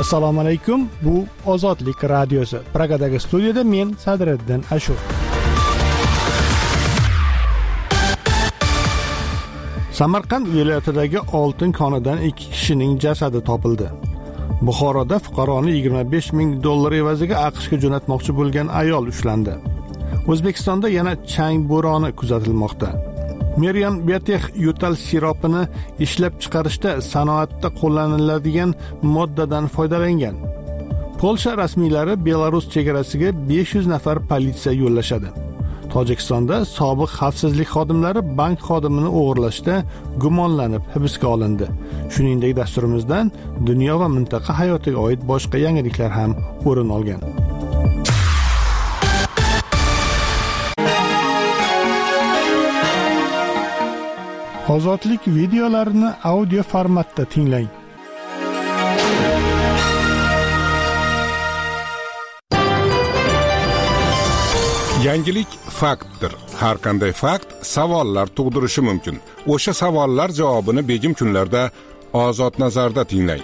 Assalomu alaykum. Bu Ozodlik radiosi. Pragadagi studiyada men Sadriddin Ashur. Samarqand viloyatidagi oltin konidan 2 kishining jasadi topildi. Buxoroda fuqaroni $25,000 evaziga AQShga jo'natmoqchi bo'lgan ayol ushlandi. O'zbekistonda yana chang bo'roni kuzatilmoqda. Merian Biotech yo'tal siropini ishlab chiqarishda sanoatda qo'llaniladigan moddadan foydalangan. Polsha rasmiylari Belarus chegarasiga 500 nafar politsiya yo'llashadi. Tojikistonda sobiq xavfsizlik xodimlari bank xodimini o'g'irlashda gumonlanib hibsga olindi. Shuningdek, dasturimizdan dunyo va mintaqa hayotiga oid boshqa yangiliklar ham o'rin olgan. Ozodlik videolarini audio formatda tinglang. Yangilik faktdir. Har qanday fakt savollar tug'dirishi mumkin. O'sha savollar javobini begim kunlarda Ozod nazarda tinglang.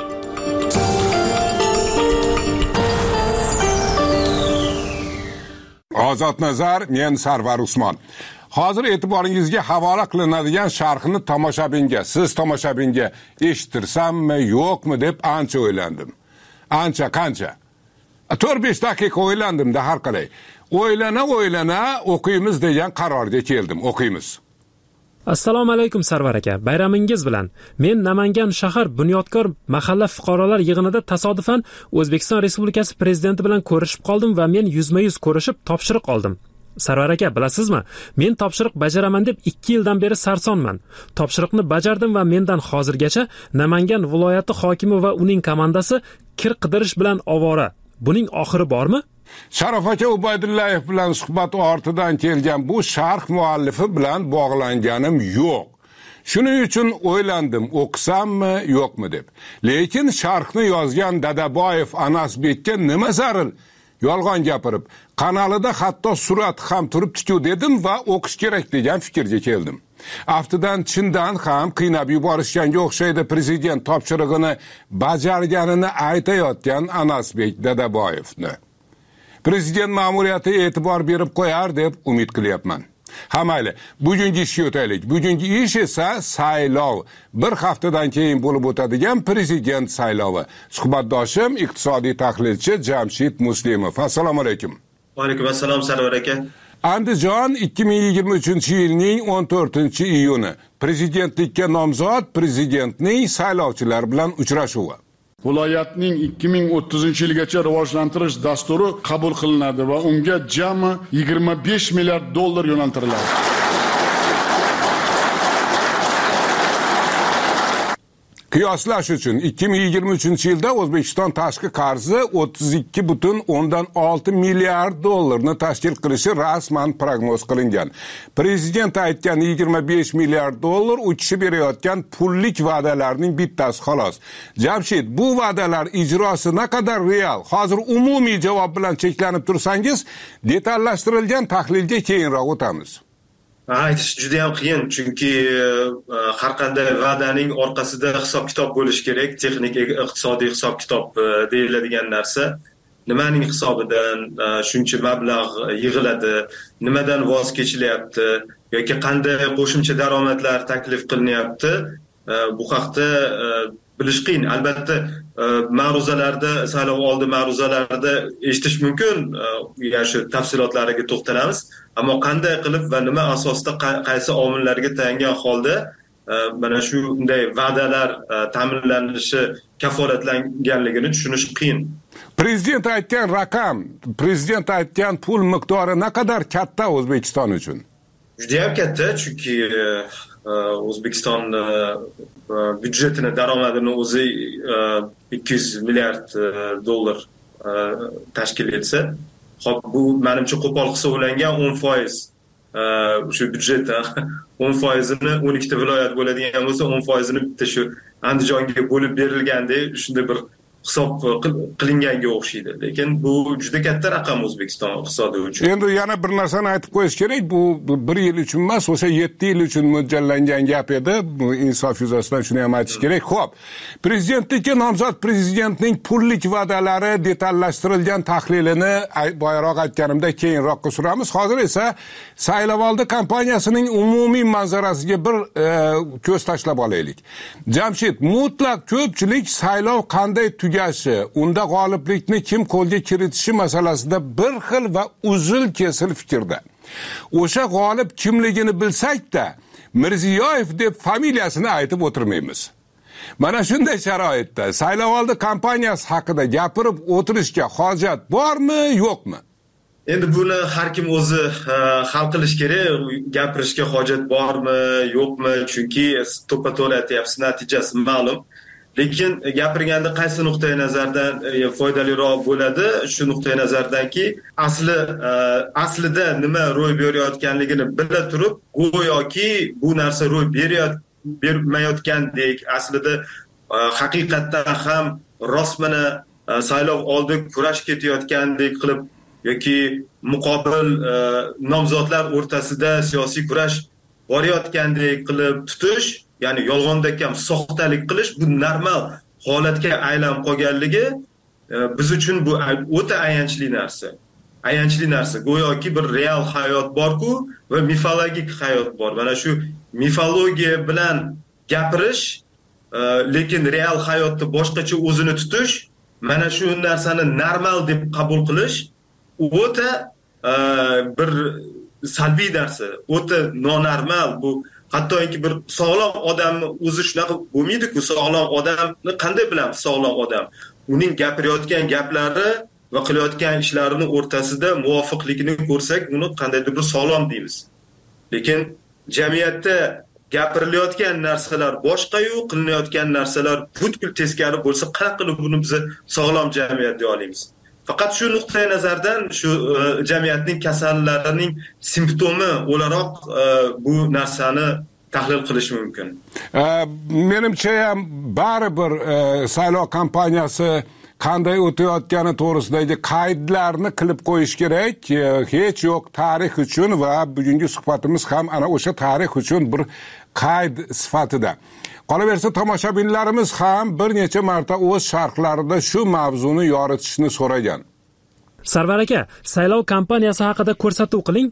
Ozod nazar, men Sarvar Usmon. Hozir e'tiboringizga havola qilinadigan sharhni siz tomoshabinga eshittirsammi, yo'qmi deb ancha o'ylandim. Qancha? 4-5 daqiqa o'ylandim-da har qalay. O'ylana o'qiymiz degan qarorga keldim. O'qiymiz. Assalomu alaykum Sarvar aka. Bayramingiz bilan. Men Namangan shahar bunyodkor mahalla fuqarolar yig'inida tasodifan O'zbekiston Respublikasi prezidenti bilan ko'rishib qoldim va men yuzma-yuz ko'rishib topshiriq oldim. Sarvar aka, bilasizmi? Men topshiriq bajaraman deb 2 yildan beri sarsonman. Topshiriqni bajardim va mendan hozirgacha Namangan viloyati hokimi va uning komandasi kir qidirish bilan ovora. Buning oxiri bormi? Sharof aka Ubaydullayev bilan suhbat ortidan kelgan bu sharh muallifi bilan bog'langanim yo'q. Shuning uchun o'ylandim, o'qisammi, yo'qmi deb. Lekin sharhni yozgan Dadaboyev Anasbekka nima zaril? Yolg'on gapirib, kanalida hatto surat ham turibdi-ku dedim va o'qish kerak degan fikrga keldim. Aftidan chindan ham qiynab yuborishganga o'xshaydi prezident topshirig'ini bajarganini aytayotgan Anasbek Dadaboyevni. Prezident ma'muriyati e'tibor berib qo'yar deb umid qilyapman. Mayli, bugungi ishga o'taylik. Bugungi ish esa saylov. Bir haftadan keyin bo'lib o'tadigan prezident saylovi. Suhbatdoshim iqtisodiy tahlilchi Jamshid Muslimov. Assalomu alaykum. Va alaykum assalom Sarvar aka. Andijon 2023-yilning 14-iyuni. Prezidentlikka nomzod prezidentning saylovchilar bilan uchrashuvi. Viloyatning 2030-yilgacha rivojlantirish dasturi qabul qilinadi va unga jami $25 milliard yo'naltiriladi. Qiyoslash uchun 2023-yilda O'zbekiston tashqi qarzi $32,6 milliard tashkil qilishi rasman prognoz qilingan. Prezident aytgan $25 milliard uchishi berayotgan pullik va'dalarning bittasi xolos. Jamshid, bu va'dalar ijrosi naqadar real? Hozir umumiy javob bilan cheklanib tursangiz, detallashtirilgan tahlilga keyinroq o'tamiz. Aytish juda ham qiyin, chunki har qanday va'daning orqasida hisob-kitob bo'lishi kerak, texnik iqtisodiy hisob-kitob deyiladigan narsa. Nimaning hisobidan shuncha mablag' yig'iladi, nimadan voz kechilyapti yoki qanday qo'shimcha daromadlar taklif qilinyapti, bu haqda bilish qiyin. Albatta, ma'ruzalarda, saylov oldi ma'ruzalarida eshitish mumkin, ya'ni shu tafsilotlariga to'xtalamiz. Ammo qanday qilib va nima asosida qaysi omillarga tayangan holda mana shunday va'dalar ta'minlanishi kafolatlanganligini tushunish qiyin. Prezident aytgan raqam, prezident aytgan pul miqdori naqadar katta O'zbekiston uchun? Juda ham katta, chunki O'zbekiston byudjetini daromadini o'zi $200 milliard tashkil etsa, hop bu menimcha qo'pol hisoblangan 10% shu byudjetdan 10%ni 12 ta viloyat bo'ladigan bo'lsa 10%ni bitta shu Andijonga bo'lib berilgandek shunday bir hisob qilinganga o'xshaydi. Lekin bu juda katta raqam O'zbekiston iqtisodi uchun. Endi yana bir narsani aytib qo'yish kerak. Bu 1 yil uchun emas, o'sha 7 yil uchun mo'ljallangan gap edi. Bu insof yuzasidan shuni ham aytish kerak. Xo'p. Prezidentlikka nomzod prezidentning pullik va'dalari detallashtirilgan tahlilini boyroq aytganimda keyinroqqa suramiz. Hozir esa saylovoldi kampaniyasining umumiy manzarasiga bir ko'z tashlab olaylik. Jamshid, mutlaq ko'pchilik saylov qanday tugashi, unda g'oliblikni kim qo'lga kiritishi masalasida bir xil va uzil kesil fikrda. O'sha g'olib kimligini bilsak-da, Mirziyoyev deb familiyasini aytib o'tirmaymiz. Mana shunday sharoitda saylovoldi kampaniyasi haqida gapirib o'tirishga hojat bormi, yo'qmi? Endi buni har kim o'zi hal qilish kerak, gapirishga hojat bormi, yo'qmi, chunki to'ppa-to'g'ri aytyapsiz, natijasi ma'lum. Lekin gapirganda qaysi nuqtai nazardan foydaliroq bo'ladi? Shu nuqtai nazardanki, aslida nima ro'y berayotganligini bila turib, go'yoki bu narsa ro'y bermayotgandek, aslida haqiqatdan ham rostmana saylov oldi kurash ketayotgandek qilib yoki muqobil nomzodlar o'rtasida siyosiy kurash borayotgandek qilib tutish, ya'ni yolg'ondek ham soxtalik qilish, bu normal holatga aylanib qolganligi biz uchun bu o'ta ayanchli narsa. Ayanchli narsa. Go'yoki bir real hayot bor-ku va mifologik hayot bor. Mana shu mifologiya bilan gapirish, lekin real hayotda boshqacha o'zini tutish, mana shu narsani normal deb qabul qilish o'ta bir salbiy narsa, o'ta nonormal. Bu hattoki bir sog'lom odamni o'zi shunaqa bo'lmaydi-ku. Sog'lom odamni qanday bilamiz? Sog'lom odam uning gapirayotgan gaplari va qilayotgan ishlarini o'rtasida muvofiqlikni ko'rsak, uni qandaydir bir sog'lom deymiz. Lekin jamiyatda gapirilayotgan narsalar boshqa-yu, qilinayotgan narsalar butkul teskari bo'lsa, qanaqa qilib buni biz sog'lom jamiyat deya olamiz? Faqat shu nuqtai nazardan shu jamiyatning kasallarining simptomi o'laroq bu narsani tahlil qilish mumkin. Menimcha ham baribir saylov kampaniyasi qanday o'tayotgani to'g'risidagi qaydlarni qilib qo'yish kerak. Hech yo'q tarix uchun va bugungi suhbatimiz ham ana o'sha tarix uchun bir qayd sifatida. Qolaversa, tomoshabinlarimiz ham bir necha marta o'z sharhlarida shu mavzuni yoritishni so'ragan. Sarvar aka, saylov kampaniyasi haqida ko'rsatuv qiling.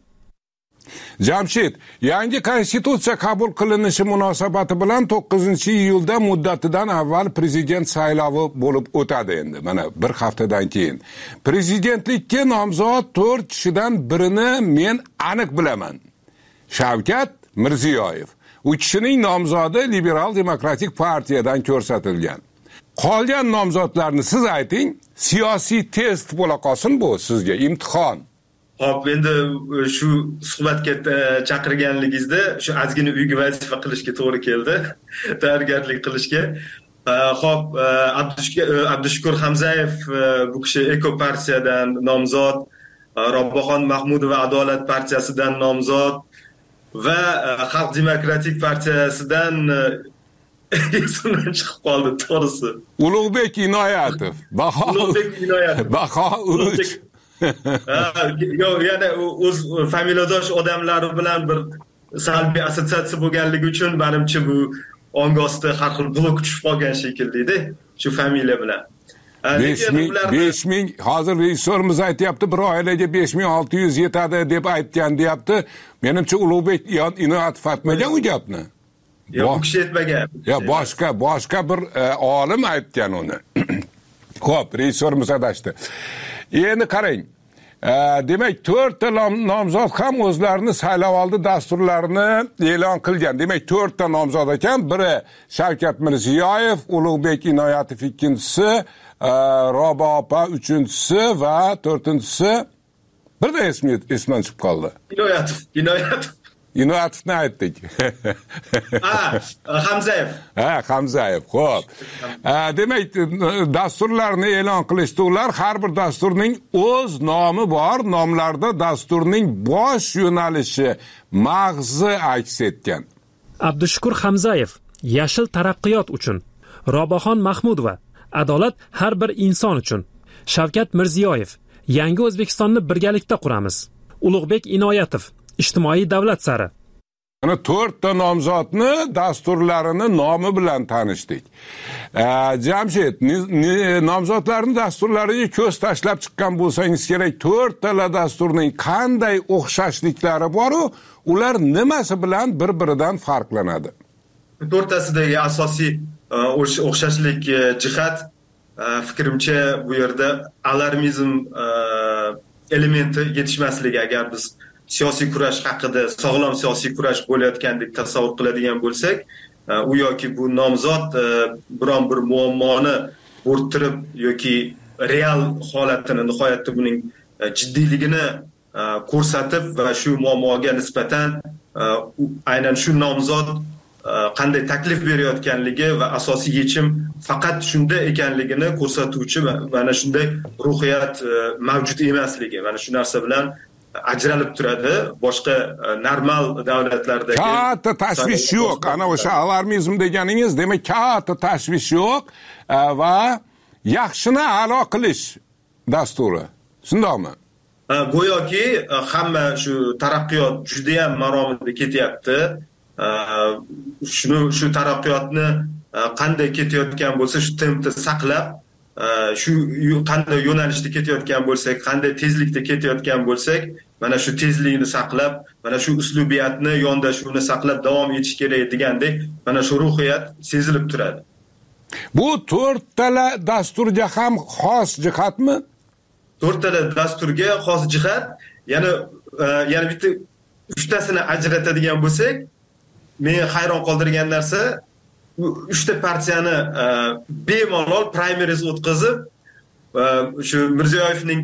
Jamshid, yangi konstitutsiya qabul qilinishi munosabati bilan 9-iyulda muddatidan avval prezident saylovi bo'lib o'tadi endi. Mana bir haftadan keyin. Prezidentlikka nomzod 4 kishidan birini men aniq bilaman. Shavkat Mirziyoyev. U kishining nomzodi Liberal Demokratik partiyadan ko'rsatilgan. Qolgan nomzodlarni siz ayting, siyosiy test bo'la qolsin bu sizga imtihon. Hop, endi shu suhbatga chaqirganligingizda shu ozgina uyga vazifa qilishga to'g'ri keldi, tayyorgarlik qilishga. Hop, Abdushukur Hamzayev bu kishi Eko partiyadan nomzod, Robboxon Mahmudova Adolat partiyasidan nomzod va Xalq demokratik partiyasidan esimdan chiqib qoldi to'g'risi. Ulug'bek Inoyatov. Baho 3. Yo'q, yana o'z familiyadosh odamlari bilan bir salbiy assotsiatsiya bo'lganligi uchun menimcha bu ongosda har xil blok tushib qolgan shekilli-da, shu familiya bilan. 5000 hozir rejissorimiz aytyapti, bir oilaga 5600 yetadi deb aytgan deyapti. Menimcha Ulug'bek Inoyatov aytmagan u gapni. Yo'q, u kishi aytmagan. Ya boshqa bir olim aytgan uni. Xo'p, rejissorimiz adashdi. Endi qarang. Demak, 4 ta nomzod ham o'zlarini saylovoldi dasturlarini e'lon qilgan. Demak, 4 ta nomzod ekan. Biri Shavkat Mirziyoyev, Ulug'bek Inoyatov ikkinchisi, Robo opa uchinchisi va 4-inchisi birda esimdan chiqib qoldi. Inoyatovni aytdik. Hamzayev. Hamzayev, xo'p. Demak, dasturlarni e'lon qilishdi. Ular har bir dasturning o'z nomi bor. Nomlarda dasturning bosh yo'nalishi, mag'zi aks etgan. Abdushukur Hamzayev, Yashil taraqqiyot uchun. Roboxon Mahmudova, adolat har bir inson uchun. Shavkat Mirziyoyev: yangi O'zbekistonni birgalikda quramiz. Ulug'bek Inoyatov: ijtimoiy davlat sari. Ana 4 ta nomzodni dasturlarini nomi bilan tanishdik. Jamshid, nomzodlarning dasturlariga ko'z tashlab chiqqan bo'lsangiz kerak, 4 tala dasturning qanday o'xshashliklari bor-u, ular nimasi bilan bir-biridan farqlanadi? 4tasidagi asosiy o'xshashlik jihat fikrimcha bu yerda alarmizm elementi yetishmasligi. Agar biz siyosiy kurash haqida sog'lom siyosiy kurash bo'layotgandek tasavvur qiladigan bo'lsak, u yoki bu nomzod biron bir muammoni o'rtirib yoki real holatini, nihoyatda buning jiddiyligini ko'rsatib va shu muammoga nisbatan aynan shu nomzod qanday taklif berayotganligi va asosiy yechim faqat shunda ekanligini ko'rsatuvchi mana shunday ruhiyat mavjud emasligi, mana shu narsa bilan ajralib turadi. Boshqa normal davlatlardagi katta tashvish yo'q. Ana o'sha alarmizm deganingiz, demak katta tashvish yo'q va yaxshini a'lo qilish dasturi. Shundaqmi? Go'yoki hamma shu taraqqiyot juda ham maromida ketyapti. Shu taraqqiyotni qanday ketayotgan bo'lsa, shu tempni saqlab, shu qanday yo'nalishda ketayotgan bo'lsak, qanday tezlikda ketayotgan bo'lsak, mana shu tezlikni saqlab, mana shu uslubiyatni, yondashuvni saqlab davom etish kerak degandek, mana shu ruhiyat sezilib turadi. Bu 4 tala dasturga ham xos jihatmi? 4 tala dasturga xos jihat, yana bitta 3tasini ajratadigan bo'lsak, meni hayron qoldirgan narsa, 3 ta partiyani bemalol primaries o'tkazib, shu Mirziyoyevning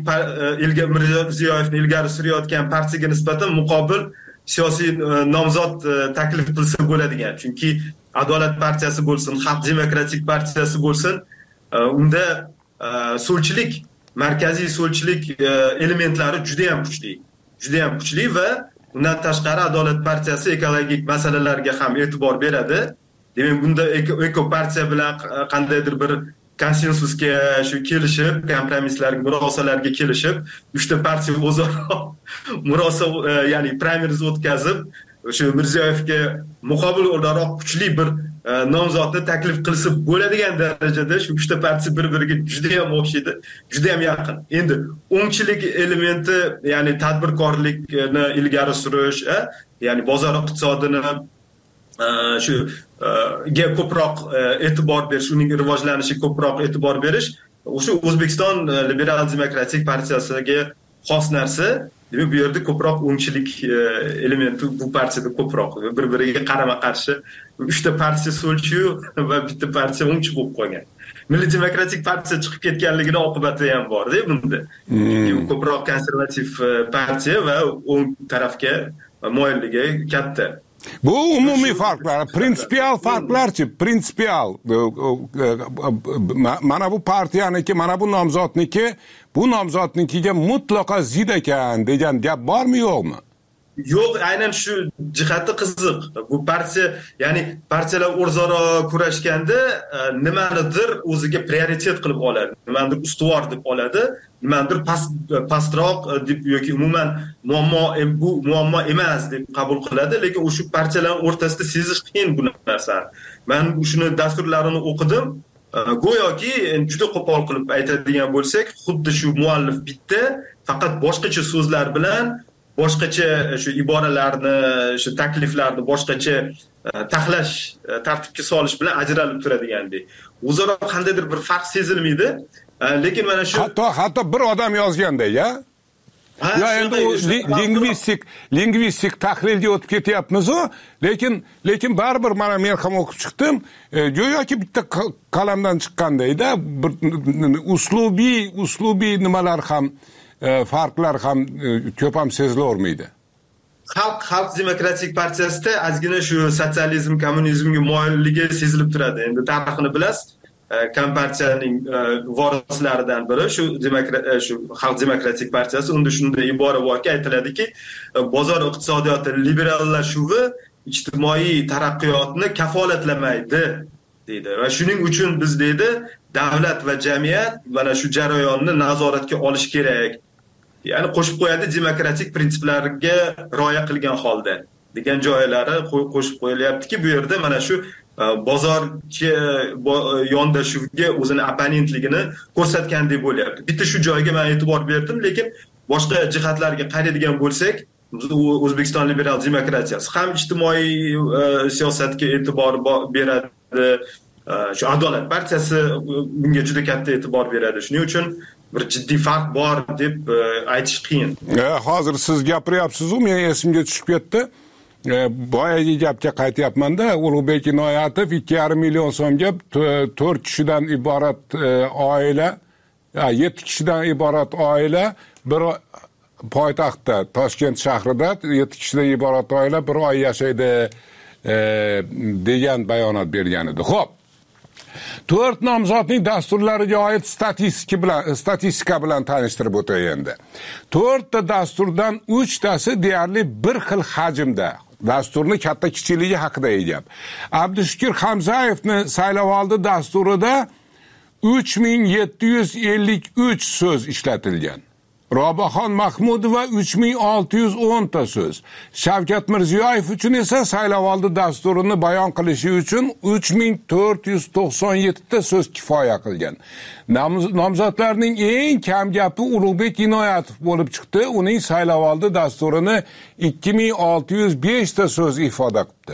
ilgari surayotgan partiyaga nisbatan muqobil siyosiy nomzod taklif qilsa bo'ladigan. Chunki Adolat partiyasi bo'lsin, Xalq demokratik partiyasi bo'lsin, unda so'lchilik, markaziy so'lchilik elementlari juda ham kuchli va undan tashqari Adolat partiyasi ekologik masalalarga ham e'tibor beradi. Demak, bunda eko partiya bilan qandaydir bir konsensusga shu kelishib, kompromisslarga, murosalarga kelishib, 3 ta partiya o'zaro murosa, ya'ni primaries o'tkazib, shu Mirziyoyevga muqobil o'laroq kuchli bir nomzodni taklif qilsa bo'ladigan darajada shu 3 ta partiya bir-biriga juda ham o'xshaydi, juda ham yaqin. Endi o'ngchilik elementi, ya'ni tadbirkorlikni ilgari surish, ya'ni bozor iqtisodini shu ga ko'proq e'tibor berish, uning rivojlanishiga ko'proq e'tibor berish, o'sha O'zbekiston Liberal Demokratik partiyasiga xos narsa. Demak, bu yerda ko'proq o'ngchilik elementi bu partiyada ko'proq bir-biriga qarama-qarshi 3 ta partiya so'lchi va bitta partiya o'ngchi bo'lib qolgan. Milliy demokratik partiya chiqib ketganligini oqibati ham bor-da bunda. Chunki u ko'proq konservativ partiya va o'ng tarafga moyilligi katta. Bu umumiy farqlar, prinsipial farqlarchi, prinsipial. Mana bu partiyaniki, mana bu nomzodnikiga mutlaqo zid ekan degan gap bormi, yo'qmi? Yo'q, aynan shu jihati qiziq. Bu partiya, ya'ni partiyalar o'zaro kurashganda nimanidir o'ziga prioritet qilib oladi, nimanidir ustuvor deb oladi, nimanidir pastroq deb yoki umuman bu muammo emas deb qabul qiladi, lekin o'sha partiyalar o'rtasida sezish qiyin bu narsani. Men shuni dasturlarini o'qidim. Go'yoki juda qo'pol qilib aytadigan bo'lsak, xuddi shu muallif bitta, faqat boshqacha so'zlar bilan, boshqacha shu iboralarni, shu takliflarni boshqacha taxlash, tartibga solish bilan ajralib turadigandek. O'zaro qandaydir bir farq sezilmaydi. Lekin mana shu hatto bir odam yozganda-ya. Ya endi lingvistik tahlilga o'tib ketyapmiz-ku, lekin baribir mana men ham o'qib chiqdim, go'yoki bitta qalamdan chiqqandayda, bir uslubiy nimalar ham, farqlar ham ko'p ham sezilavermaydi. Xalq demokratik partiyasida ozgina shu sotsializm, kommunizmga moyilligi sezilib turadi. Endi tarixini bilasiz. Kompartiyaning vorislaridan biri shu Xalq demokratik partiyasi. Unda shunday ibora borki, aytiladiki, bozor iqtisodiyoti liberallashuvi ijtimoiy taraqqiyotni kafolatlamaydi deydi. Va shuning uchun biz deydi davlat va jamiyat mana shu jarayonni nazoratga olish kerak. Ya'ni qo'shib qo'yadi demokratik prinsiplarga rioya qilgan holda degan joylari qo'shib qo'yilyaptiki, bu yerda mana shu bozorchi yondashuvga o'zini opponentligini ko'rsatgandek bo'lyapti. Bitta shu joyga men e'tibor berdim, lekin boshqa jihatlarga qaraydigan bo'lsak, O'zbekiston liberal demokratiyasi ham ijtimoiy siyosatga e'tibor beradi. Shu Adolat partiyasi bunga juda katta e'tibor beradi. Shuning uchun bir jiddiy farq bor deb aytish qiyin. Hozir siz gapiryapsiz-ku, men esimga tushib ketdi. Boyagi gapga qaytyapman-da, Ulug'bek Inoyatov 2,5 million so'mga 4 kishidan iborat oila, 7 kishidan iborat oila bir poytaxtda, Toshkent shahrida 7 kishidan iborat oila bir oy yashaydi degan bayonot bergan edi. Xo'p. 4 nomzodning dasturlariga oid statistika bilan tanishtirib o'tay endi. 4 ta dasturdan 3 tasi deyarli bir xil hajmda. Dasturni katta kichiligi haqida gap. Abdushukur Hamzayevni saylovoldi dasturida 3753 so'z ishlatilgan. Robaxon Mahmudova 3610 ta so'z. Shavkat Mirziyoyev uchun esa saylovoldi dasturini bayon qilishi uchun 3497 ta so'z kifoya qilgan. Nomzodlarning eng kam gapi Ulug'bek Inoyatov bo'lib chiqdi. Uning saylovoldi dasturini 2605 ta so'z ifoda qildi.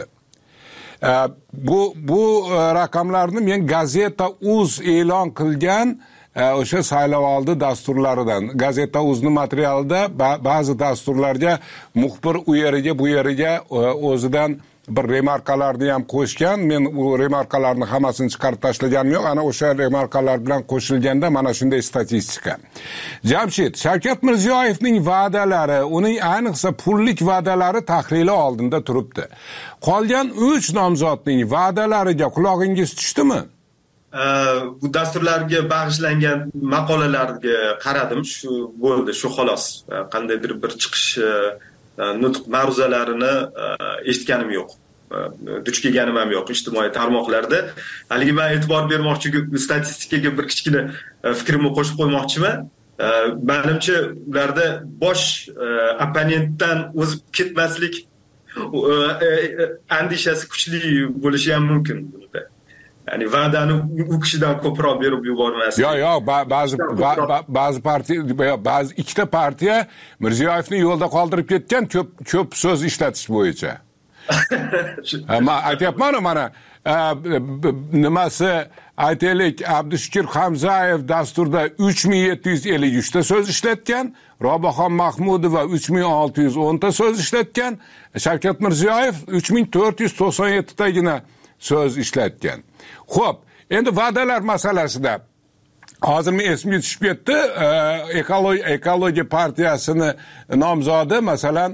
Bu raqamlarni men Gazeta.uz e'lon qilgan o'sha saylovoldi dasturlaridan. Gazeta.uzning materialida ba'zi dasturlarga muxbir u yeriga bu yeriga o'zidan bir remarkalarni ham qo'shgan. Men u remarkalarni hammasini chiqarib tashlaganim yo'q. Ana o'sha remarkalar bilan qo'shilganda mana shunday statistika. Jamshid, Shavkat Mirziyoyevning va'dalari, uning ayniqsa pullik va'dalari tahlili oldinda turibdi. Qolgan 3 nomzodning va'dalariga quloqingiz tushdimi? Bu dasturlarga bag'ishlangan maqolalarga qaradim, shu bo'ldi, shu xolos. Qandaydir bir chiqish nutq ma'ruzalarini eshitganim yo'q. Duch kelganim ham yo'q ijtimoiy tarmoqlarda. Haligi men e'tibor bermoqchi statistikaga bir kichkina fikrimni qo'shib qo'ymoqchiman. Menimcha ularda bosh opponentdan o'zib ketmaslik andishasi kuchli bo'lishi ham mumkin bunda. Ya'ni va'dani u kishidan ko'proq berib yubormaslik. Yo'q, ba'zi partiya, ba'zi ikkita partiya Mirziyoyevni yo'lda qoldirib ketgan ko'p so'z ishlatish bo'yicha. Men aytyapman mana nimasi aytaylik, Abdushukur Hamzayev dasturda 3753 ta so'z ishlatgan, Robaxon Mahmudova 3610 ta so'z ishlatgan, Shavkat Mirziyoyev 3497 tagina so'z ishlatgan. Xo'p, endi va'dalar masalasida hozir men esimga tushib ketdi, ekologiya partiyasini nomzodi masalan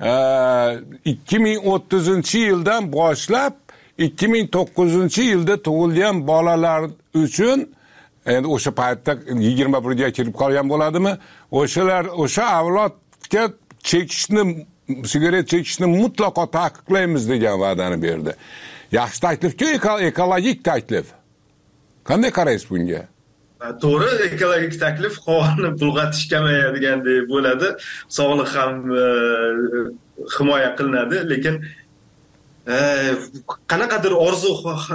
2030-yildan boshlab 2009-yilda tug'ilgan bolalar uchun, endi o'sha paytda 21 ga kirib qolgan bo'ladimi? O'sha avlodga sigaret chekishni mutlaqo taqiqlaymiz degan va'dani berdi. Yaxshi taklif-ku, ekologik taklif. Qanday qaraysiz bunga? To'g'ri, ekologik taklif havoni bulg'atish kamayadigandek bo'ladi, sog'liq ham himoya qilinadi, lekin qanaqadir orzu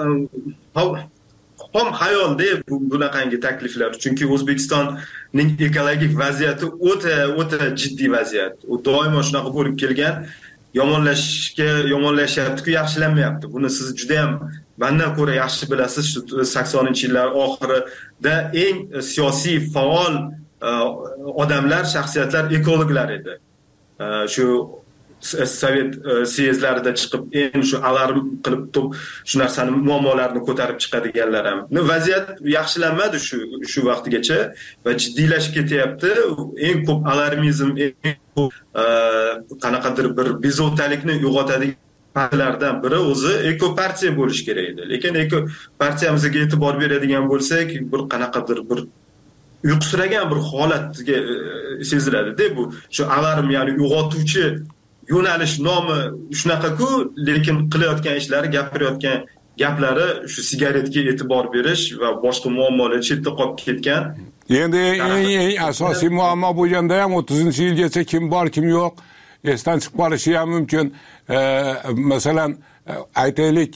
xom xayolda bunaqangi takliflar, chunki O'zbekistonning ekologik vaziyati o'ta jiddiy vaziyat. U doimo shunaqa bo'lib kelgan. Yomonlashyapti-ku, yaxshilanmayapti. Buni siz juda ham mendan ko'ra yaxshi bilasiz. Shu 80-yillar oxirida eng siyosiy faol odamlar, shaxsiyatlar ekologlar edi. Shu Sovet syezlarida chiqib, shu alarm qilib shu narsani muammolarni ko'tarib chiqadiganlar ham. Vaziyat yaxshilanmadi shu vaqtgacha va jiddiylashib ketyapti. Eng ko'p alarmizm, qanaqadir bir bezovtalikni uyg'otadigan partiyalardan biri o'zi ekopartiya bo'lish kerak edi. Lekin ekopartiyamizga e'tibor beradigan bo'lsak, bir qanaqadir bir uyqusiragan bir holatga seziladi-da bu. Shu alarm, ya'ni uyg'otuvchi yo'nalish nomi shunaqa-ku, lekin qilayotgan ishlari, gapirayotgan gaplari shu sigaretga e'tibor berish va boshqa muammolar chetda qolib ketgan. Endi eng asosiy muammo bo'lganda ham 30-yilgacha kim bor, kim yo'q esdan chiqib qolishi ham mumkin. Masalan, aytaylik,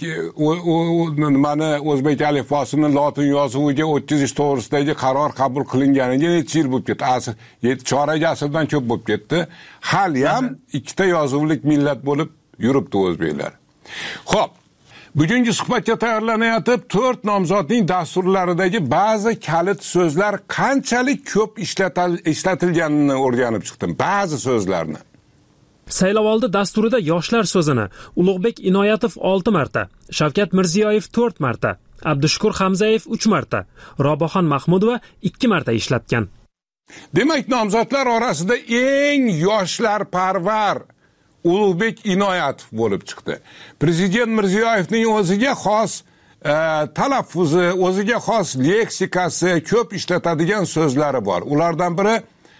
nimani o'zbek alifbosini lotin yozuviga o'tkazish to'g'risidagi qaror qabul qilinganiga necha yil bo'lib ketdi? Chorak asrdan ko'p bo'lib ketdi. Hali ham ikkita yozuvlik millat bo'lib yuribdi o'zbeklar. Xo'p, bugungi suhbatga tayyorlanayotib 4 nomzodning dasturlaridagi ba'zi kalit so'zlar qanchalik ko'p ishlatilganini o'rganib chiqdim. Ba'zi so'zlarni. Saylovoldi dasturida yoshlar so'zini Ulug'bek Inoyatov 6 marta, Shavkat Mirziyoyev 4 marta, Abdushukur Hamzayev 3 marta, Robaxon Mahmudova 2 marta ishlatgan. Demak, nomzodlar orasida eng yoshlarparvar Ulug'bek Inoyatov bo'lib chiqdi. Prezident Mirziyoyevning o'ziga xos talaffuzi, o'ziga xos leksikasi, ko'p ishlatadigan so'zlari bor. Ulardan biri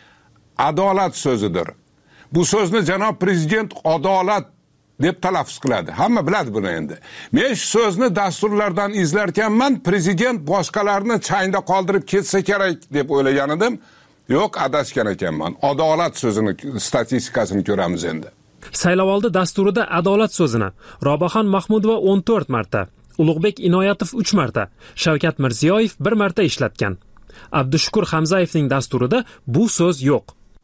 adolat so'zidir. Bu so'zni janob prezident adolat deb talaffuz qiladi. Hamma biladi buni endi. Men shu so'zni dasturlardan izlarkanman, prezident boshqalarni changda qoldirib ketsa kerak deb o'ylagan edim. Yo'q, adashgan ekanman. Adolat so'zini statistikasini ko'ramiz endi. Saylovoldi dasturida adolat so'zini Robaxon Mahmudova 14 marta, Ulug'bek Inoyatov 3 marta, Shavkat Mirziyoyev 1 marta ishlatgan. Abdushukur Hamzayevning dasturida bu so'z yo'q.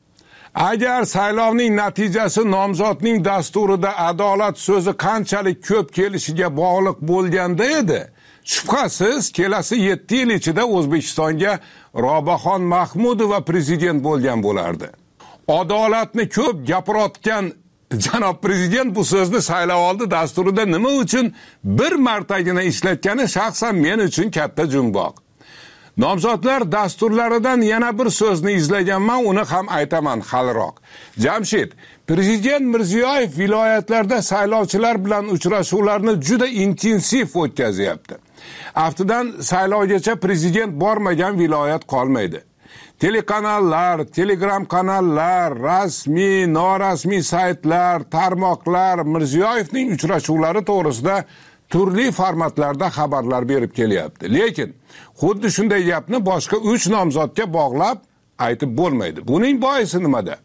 Agar saylovning natijasi nomzodning dasturida adolat so'zi qanchalik ko'p kelishiga bog'liq bo'lganda edi, shubhasiz kelasi 7 yil ichida O'zbekistonga Robaxon Mahmudova prezident bo'lgan bo'lardi. Adolatni ko'p gapirayotgan janob prezident bu so'zni saylovoldi dasturida nima uchun 1 martagina ishlatgani shaxsan men uchun katta jumboq. Nomzodlar dasturlaridan yana bir so'zni izlaganman, uni ham aytaman haliroq. Jamshid, prezident Mirziyoyev viloyatlarda saylovchilar bilan uchrashuvlarni juda intensiv o'tkazyapti. Aftidan saylovgacha prezident bormagan viloyat qolmaydi. Telekanallar, Telegram kanallar, rasmiy, norasmiy saytlar, tarmoqlar Mirziyoyevning uchrashuvlari to'g'risida turli formatlarda xabarlar berib kelyapti. Lekin xuddi shunday gapni boshqa 3 nomzodga bog'lab aytib bo'lmaydi. Buning boisi nimada?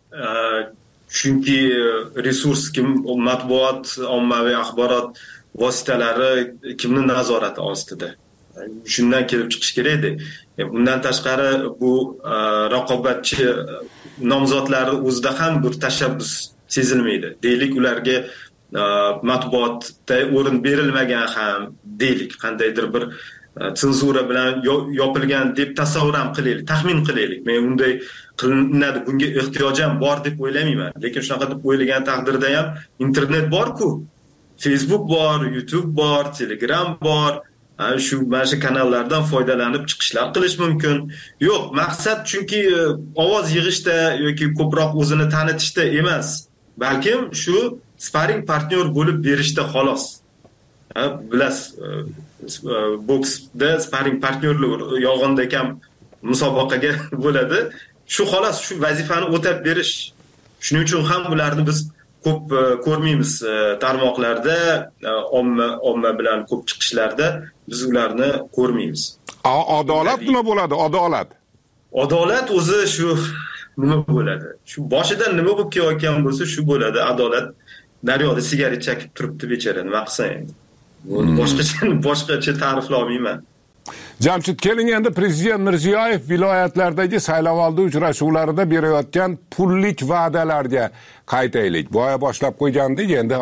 Chunki resurs kim, matbuot, ommaviy axborot vositalari kimning nazorati ostida. Shundan kelib chiqish kerak edi. Bundan tashqari bu raqobatchi nomzodlar o'zida ham bir tashabbus sezilmaydi. Deylik, ularga matbuotda o'rin berilmagan ham, deylik, qandaydir bir senzura bilan yopilgan deb tasavvur ham qilaylik, taxmin qilaylik. Men unday qilinadi, bunga ehtiyoj ham bor deb o'ylamayman. Lekin shunaqa deb o'ylagan taqdirda ham internet bor-ku. Facebook bor, YouTube bor, Telegram bor. Mana shu kanallardan foydalanib chiqishlar qilish mumkin. Yo'q, maqsad chunki ovoz yig'ishda yoki ko'proq o'zini tanitishda emas, balkim shu sparing partnyor bo'lib berishda xolos. Bilasiz, boksda sparing partnyorlar yolg'onda ham musobaqaga bo'ladi. Shu xolos, shu vazifani o'tab berish. Shuning uchun ham ularni biz ko'p ko'rmaymiz tarmoqlarda, omma bilan ko'p chiqishlarda biz ularni ko'rmaymiz. Adolat nima bo'ladi? Adolat o'zi shu nima bo'ladi? Shu boshidan nima bo'lib kelayotgan bo'lsa shu bo'ladi. Adolat daryoda sigaret chekib turibdi bechara, nima qilsa endi. Boshqacha ta'riflay olmayman. Jamshid, keling endi prezident Mirziyoyev viloyatlardagi saylovoldi uchrashuvlarida berayotgan pullik va'dalarga qaytaylik. Boya boshlab qo'ygandik, endi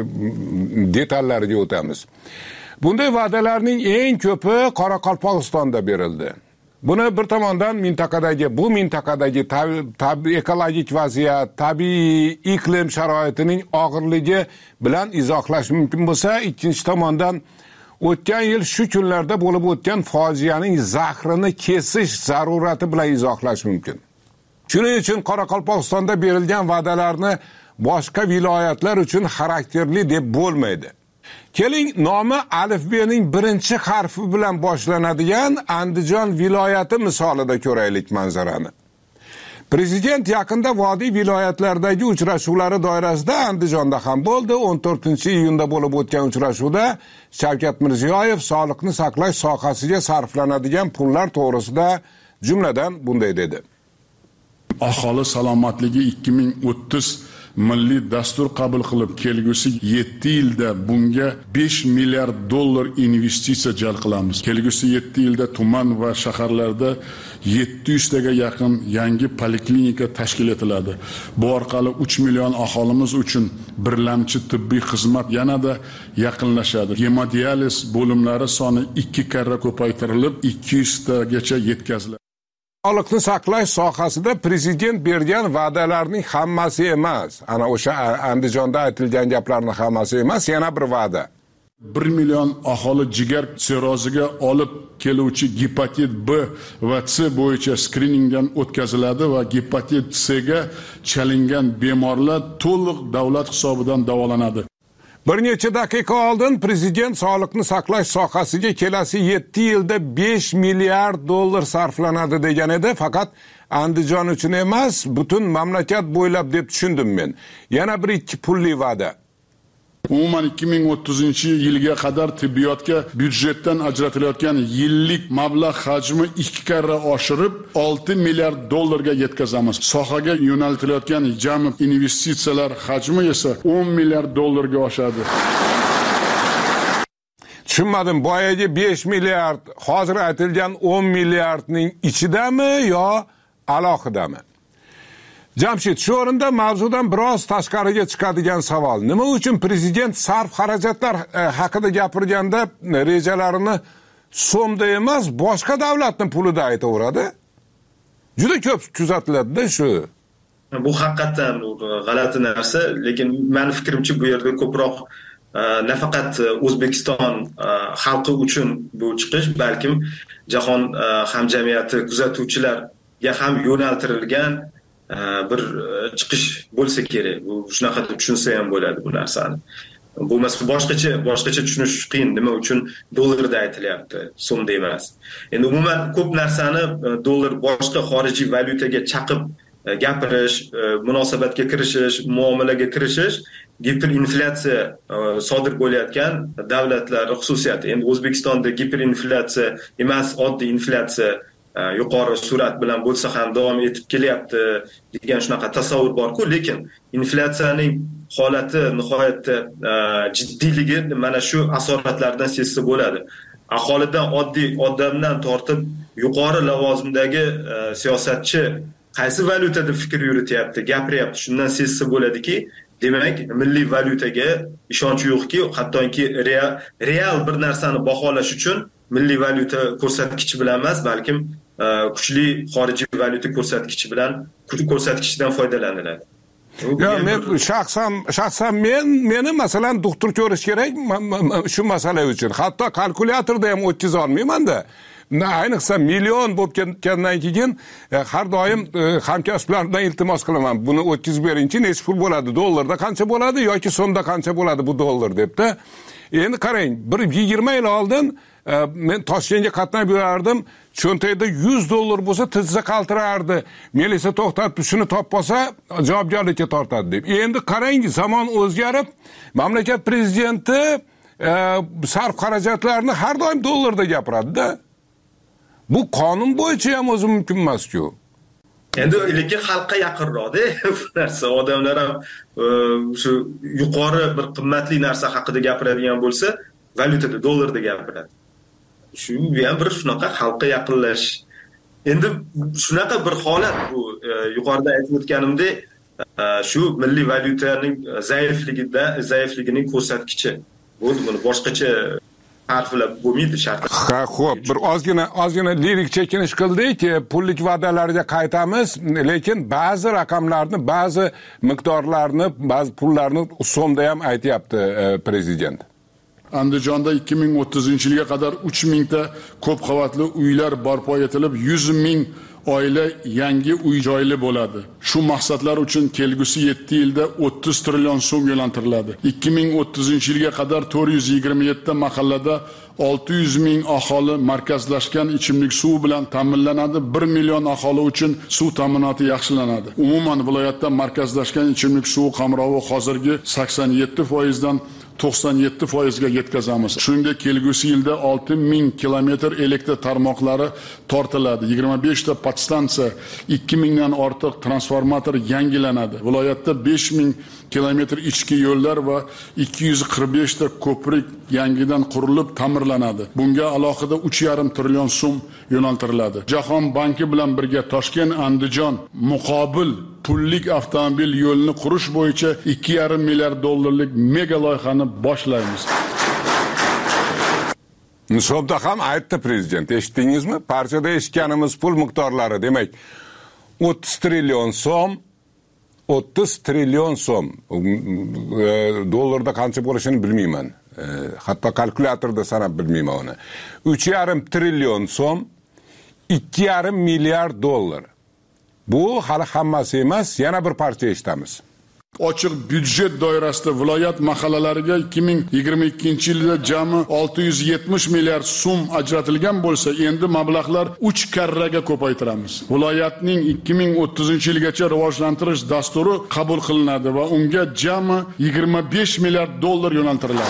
detallariga o'tamiz. Bunday va'dalarning eng ko'pi Qoraqalpog'istonda berildi. Buni bir tomondan bu mintaqadagi ekologik vaziyat, tabiiy iqlim sharoitining og'irligi bilan izohlash mumkin bo'lsa, ikkinchi tomondan o'tgan yil shu kunlarda bo'lib o'tgan fojianing zahrini kesish zarurati bilan izohlash mumkin. Shuning uchun Qoraqalpog'istonda berilgan va'dalarni boshqa viloyatlar uchun xarakterli deb bo'lmaydi. Keling, nomi alifbening 1-harfi bilan boshlanadigan Andijon viloyati misolida ko'raylik manzarani. Prezident yaqinda vodiy viloyatlaridagi uchrashuvlari doirasida Andijonda ham bo'ldi. 14-iyunda bo'lib o'tgan uchrashuvda Shavkat Mirziyoyev sog'liqni saqlash sohasiga sarflanadigan pullar to'g'risida jumladan bunday dedi. Aholi salomatligi 2030 milliy dastur qabul qilib, kelgusi 7 yilda bunga 5 milliard dollar investitsiya jalb qilamiz. Kelgusi 7 yilda tuman va shaharlarda 700 taga yaqin yangi poliklinika tashkil etiladi. Bu orqali 3 million aholimiz uchun birlamchi tibbiy xizmat yanada yaqinlashadi. Hemodializ bo'limlari soni 2 karra ko'paytirilib, 200 tagacha yetkaziladi. Sog'liqni saqlash sohasida prezident bergan va'dalarning hammasi emas. Ana o'sha Andijonda aytilgan gaplarning hammasi emas, yana bir va'da. 1 million aholi jigar sirroziga olib keluvchi gepatit B va C bo'yicha skriningdan o'tkaziladi va gepatit C ga chalingan bemorlar to'liq davlat hisobidan davolanadi. Bir necha daqiqa oldin prezident sog'liqni saqlash sohasiga kelasi 7 yilda 5 milliard dollar sarflanadi degan edi, faqat Andijon uchun emas, butun mamlakat bo'ylab deb tushundim men. Yana bir ikki pulli va'da. Umuman 2030-yilga qadar tibbiyotga byudjetdan ajratilayotgan yillik mablag' hajmi 2 karra oshirib 6 milliard dollarga yetkazamiz. Sohaga yo'naltilayotgan jami investitsiyalar hajmi esa 10 milliard dollarga oshadi. Tushunmadim, boyagi 5 milliard hozir aytilgan 10 milliardning ichidami yo alohidami? Jamshid, shu o'rinda mavzudan biroz tashqariga chiqadigan savol. Nima uchun prezident sarf xarajatlar haqida gapirganda rejalarini so'mda emas, boshqa davlatning pulida aytaveradi? Juda ko'p kuzatiladi-da shu. Bu haqiqatan g'alati narsa, lekin men fikrimcha bu yerda ko'proq nafaqat O'zbekiston xalqi uchun bu chiqish, balkim jahon hamjamiyati kuzatuvchilarga ham yo'naltirilgan bir chiqish bo'lsa kerak. Bu shunaqa deb tushunsa ham bo'ladi bu narsani. Bo'lmasa boshqacha tushunish qiyin. Nima uchun dollarda aytilyapti, so'mda emas. Endi umuman ko'p narsani dollar boshqa xorijiy valyutaga chaqib gapirish, munosabatga kirishish, muomalaga kirishish giperinflyatsiya sodir bo'layotgan davlatlar xususiyati. Endi O'zbekistonda giperinflyatsiya emas, oddiy inflyatsiya yuqori surat bilan bo'lsa ham davom etib kelyapti degan shunaqa tasavvur bor-ku, lekin inflyatsiyaning holati nihoyatda jiddiyligi mana shu asoratlardan sezsa bo'ladi. Aholidan oddiy odamdan tortib yuqori lavozimdagi siyosatchi qaysi valyutada fikr yurityapti, gapiryapti, shundan sezsa bo'ladiki, demak, milliy valyutaga ishonch yo'qki, hattoki real bir narsani baholash uchun milliy valyuta ko'rsatkichi bilan emas, balkim kuchli xorijiy valyuta ko'rsatkichidan foydalaniladi. Ya men shaxsan meni masalan doktor ko'rish kerak shu masala uchun. Hatto kalkulyatorda ham o'tkaza olmayman-da. Ayniqsa million bo'lib ketgandan keyin har doim hamkasblarimdan iltimos qilaman. Buni o'tkazib beringchi, necha pul bo'ladi, dollarda qancha bo'ladi yoki so'mda qancha bo'ladi bu dollar debdi. Endi qarang, bir 20 yil oldin men Toshkentga qatnab yurardim. Cho'ntakda 100 dollar bo'lsa tizza qaltirardi. Melisa to'xtatib shuni topib olsa javobgarlikka tortadi deb. Endi qarang, zamon o'zgarib, mamlakat prezidenti sarf xarajatlarini har doim dollarda gapiradi-da. Bu qonun bo'yicha ham o'zi mumkin emas-ku. Endi lekin xalqqa yaqinroq-da bu narsa. Odamlar ham shu yuqori bir qimmatli narsa haqida gapiradigan bo'lsa, valyutada, dollarda gapiradi. Shu ham bir shunaqa xalqqa yaqinlash. Endi shunaqa bir holat bu yuqorida aytib o'tganimdek, shu milliy valyutaning zaifligining ko'rsatkichi. Bo'ldi, buni boshqacha ta'riflab bo'lmaydi shartda. Ha, xo'p, bir ozgina lirik chekinish qildik, pullik va'dalarga qaytamiz, lekin ba'zi raqamlarni, ba'zi miqdorlarni, ba'zi pullarni so'mda ham aytyapti prezident. Andijonda 2030-yilga qadar 3000 ta ko'p qavatli uylar barpo etilib, 100 ming oila yangi uy-joyli bo'ladi. Shu maqsadlar uchun kelgusi 7 yilda 30 trillion so'm yo'naltiriladi. 2030-yilga qadar 427 mahallada 600 ming aholi markazlashgan ichimlik suvi bilan ta'minlanadi. 1 million aholi uchun suv ta'minoti yaxshilanadi. Umuman viloyatda markazlashgan ichimlik suvi qamrovi hozirgi 87% dan 97% ga yetkazamiz. Shuningdek, kelgusi yilda 6000 kilometr elektr tarmoqlari tortiladi. 25 ta podstansiya, 2000 dan ortiq transformator yangilanadi. Viloyatda 5000 kilometr ichki yo'llar va 245 ta ko'prik yangidan qurilib ta'mirlanadi. Bunga alohida 3,5 trillion so'm yo'naltiriladi. Jahon banki bilan birga Toshkent-Andijon muqobil pullik avtomobil yo'lini qurish bo'yicha 2,5 milliard dollarlik mega loyihani boshlaymiz. Nisobda ham aytdi prezident, eshitdingizmi? Parchada eshitganimiz pul miqdorlari, demak 30 trillion so'm, 30 trillion so'm. Dollarda qancha bo'lishini bilmayman. Hatto kalkulyatorda sanab bilmayman uni. 3,5 trillion so'm, 2,5 milliard dollar. Bu hali hammasi emas, yana bir parcha eshitamiz. Ochiq byudjet doirasida viloyat mahallalariga 2022-yilda jami 670 milliard so'm ajratilgan bo'lsa, endi mablag'lar 3 karraga ko'paytiramiz. Viloyatning 2030-yilgacha rivojlantirish dasturi qabul qilinadi va unga jami 25 milliard dollar yo'naltiriladi.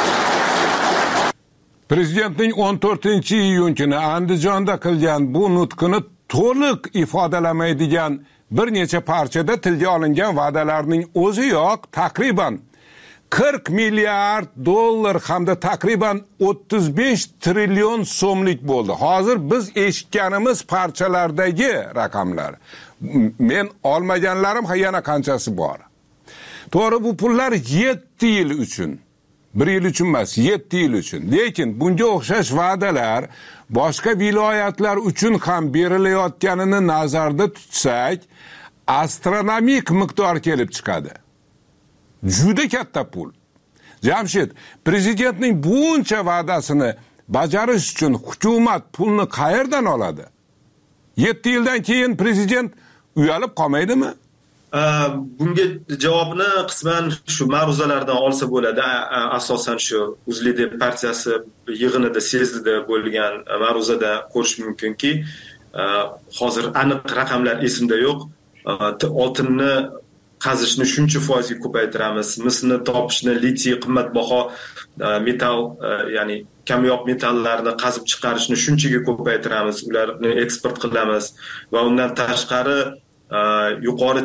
Prezidentning 14-iyun kuni Andijonda qilgan bu nutqini to'liq ifodalamaydigan bir necha parchada tilga olingan va'dalarning o'ziyoq takriban 40 milliard dollar hamda takriban 35 trillion so'mlik bo'ldi. Hozir biz eshitganimiz parchalardagi raqamlar. Men olmaganlarim yana qanchasi bor. To'g'ri, bu pullar 7 yil uchun. 1 yil uchun emas, 7 yil uchun. Lekin bunga o'xshash va'dalar boshqa viloyatlar uchun ham berilayotganini nazarda tutsak, astronomik miqdor kelib chiqadi. Juda katta pul. Jamshid, prezidentning buncha va'dasini bajarish uchun hukumat pulni qayerdan oladi? 7 yildan keyin prezident uyalib qolmaydimi? Bunga javobni qisman shu ma'ruzalardan olsa bo'ladi. Asosan shu UzLiDeP partiyasi yig'inida sezdida bo'lgan ma'ruzada ko'rish mumkinki, hozir aniq raqamlar esimda yo'q. Oltinni qazishni shuncha foizga ko'paytiramiz, misni topishni, litiy qimmatbaho metal, ya'ni kamyob metallarni qazib chiqarishni shunchaga ko'paytiramiz, ularni eksport qilamiz va undan tashqari yuqori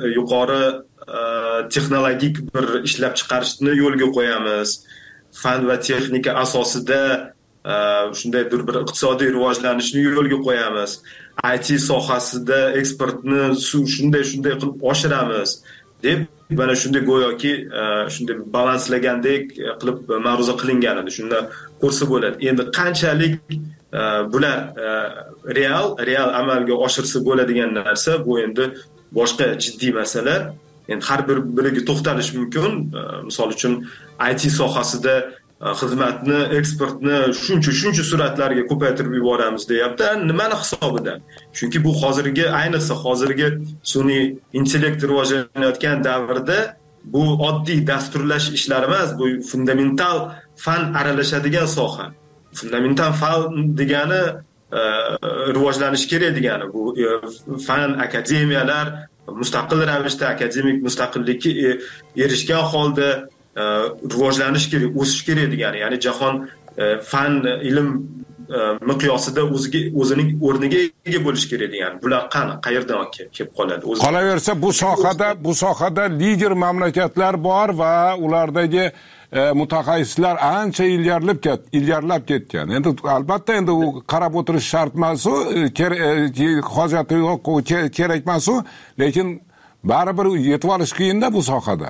texnologik bir ishlab chiqarishni yo'lga qo'yamiz. Fan va texnika asosida shunday bir iqtisodiy rivojlanishni yo'lga qo'yamiz. IT sohasida eksportni shunday qilib oshiramiz deb mana shunday go'yoki shunday balanslagandek qilib ma'ruza qilingan edi. Shunda ko'rsa bo'ladi. Endi qanchalik bular real amalga oshirsa bo'ladigan narsa, bu endi boshqa jiddiy masala. Endi har biriga to'xtalish mumkin. Misol uchun IT sohasida xizmatni, eksportni shuncha sur'atlarga ko'paytirib yuboramiz deyapti. Nimani hisobidan? Chunki bu ayniqsa hozirgi sun'iy intellekt rivojlanayotgan davrda bu oddiy dasturlash ishlari emas, bu fundamental fan aralashadigan soha. Fundamental fan degani rivojlanish kerak degani. Bu fan akademiyalar mustaqil ravishda akademik mustaqillikka erishgan holda rivojlanish kerak, o'sish kerak degani. Ya'ni jahon fan ilm miqyosida o'zining o'rniga ega bo'lish kerak degani. Bular qayerdan kelib qoladi? Qolaversa bu sohada lider mamlakatlar bor va ulardagi mutaxassislar ancha ilgarilab ketgan. Endi albatta endi u qarab o'tirish shart emas, hojati yo'q, kerak emas, lekin baribir yetib olish qiyin-da bu sohada.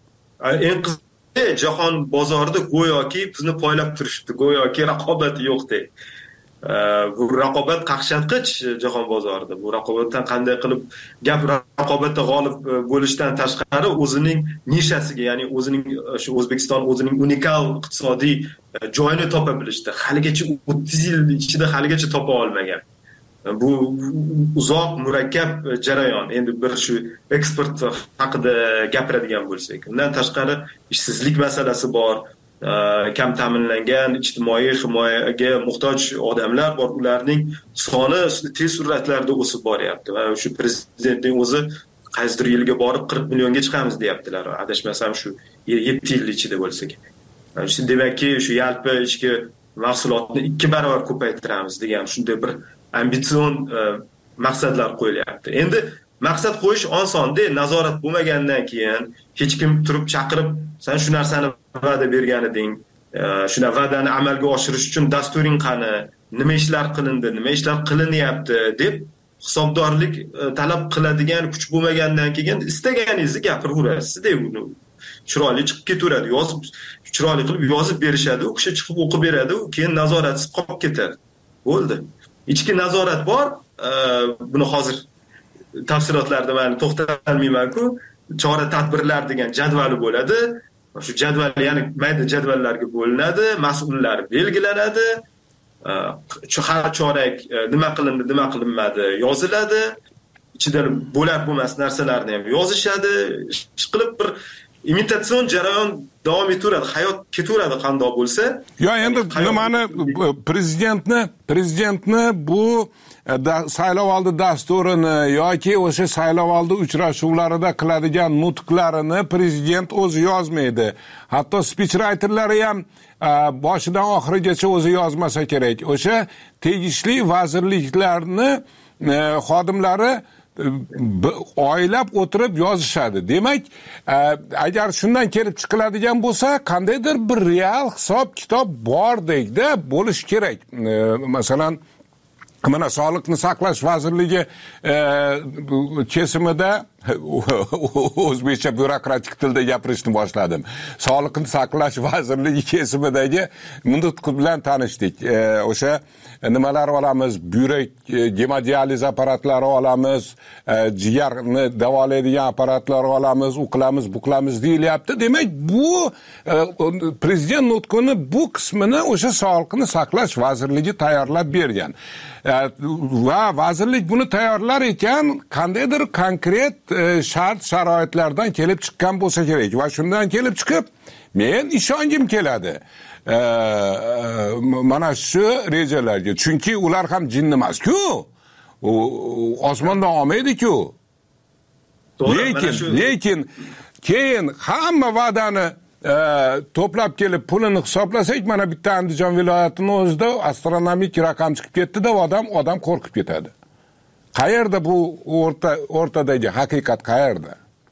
Jahon bozorida go'yoki bizni poylab turishibdi, go'yoki raqobat yo'qdek. Bu raqobat qaqshatqich jahon bozorida. Bu raqobatdan qanday qilib raqobatda g'olib bo'lishdan tashqari o'zining nishasiga, ya'ni O'zbekiston o'zining unikal iqtisodiy joyini topa bilishdi. Haligacha 30 yil ichida haligacha topa olmagan. Bu uzoq murakkab jarayon. Endi bir shu eksport haqida gapiradigan bo'lsak, undan tashqari ishsizlik masalasi bor, kam ta'minlangan ijtimoiy himoyaga muhtoj odamlar bor, ularning soni tez sur'atlarda o'sib boryapti va shu prezidentning o'zi qaysidir yilga borib 40 millionga chiqamiz deyaptilar. Adashmasam shu 7 yil ichida bo'lsa kerak. Demakki shu yalpi ichki mahsulotni 2 barobar ko'paytiramiz degan shunday bir ambitsion maqsadlar qo'yilyapti. Endi maqsad qo'yish osonda, nazorat bo'lmagandan keyin hech kim turib chaqirib, sen shu narsani va'da bergan eding, shuna va'dani amalga oshirish uchun dasturing qani, nima ishlar qilindi, nima ishlar qilinyapti deb hisobdorlik talab qiladigan kuch bo'lmagandan keyin istaganingizni gapiraverasiz-da, uni chiroyli chiqib ketaveradi, yozib chiroyli qilib yozib berishadi, u kishi chiqib o'qib beradi, u keyin nazoratsiz qolib ketadi. Bo'ldi. Ichki nazorat bor, buni hozir tafsilotlarda men to'xtalmayman-ku, chora-tadbirlar degan jadvali bo'ladi. Shu jadval, ya'ni mayda jadvallarga bo'linadi, mas'ullar belgilanadi. Har chorak nima qilindi, nima qilinmadi yoziladi. Ichida bo'lar-bo'lmas narsalarni ham yozishadi. Ish qilib bir imitatsion jarayon davom etaveradi, hayot ketaveradi qandoq bo'lsa. Yo, endi nimani prezidentni bu saylovoldi dasturini yoki o'sha saylovoldi uchrashuvlarida qiladigan nutqlarini prezident o'zi yozmaydi. Hatto speechwriterlari ham boshidan oxirigacha o'zi yozmasa kerak. O'sha tegishli vazirliklarni xodimlari oylab o'tirib yozishadi. Demak, agar shundan kelib chiqiladigan bo'lsa, qandaydir bir real hisob-kitob bordek-da bo'lish kerak. Masalan, mana Sog'liqni saqlash vazirligi kesimida o'zbekcha byurokratik tilda gapirishni boshladim. Sog'liqni saqlash vazirligi kesimidagi nutq bilan tanishdik. O'sha nimalar olamiz, buyrak gemodializ apparatlari olamiz, jigarni davolaydigan apparatlar olamiz, u qilamiz, bu qilamiz deyilyapti. Demak, bu prezident nutqini bu qismini o'sha Sog'liqni saqlash vazirligi tayyorlab bergan. Va vazirlik buni tayyorlar ekan, qandaydir konkret shart sharoitlardan kelib chiqqan bo'lsa kerak va shundan kelib chiqib men ishongim keladi mana shu rejalarga, chunki ular ham jin emas-ku, osmondan olmaydi-ku. Lekin keyin hamma va'dani to'plab kelib pulini hisoblasak, mana bitta Andijon viloyatining o'zida astronomik raqam chiqib ketdi-da, odam qo'rqib ketadi. Qayerda bu o'rtadagi haqiqat qayerda?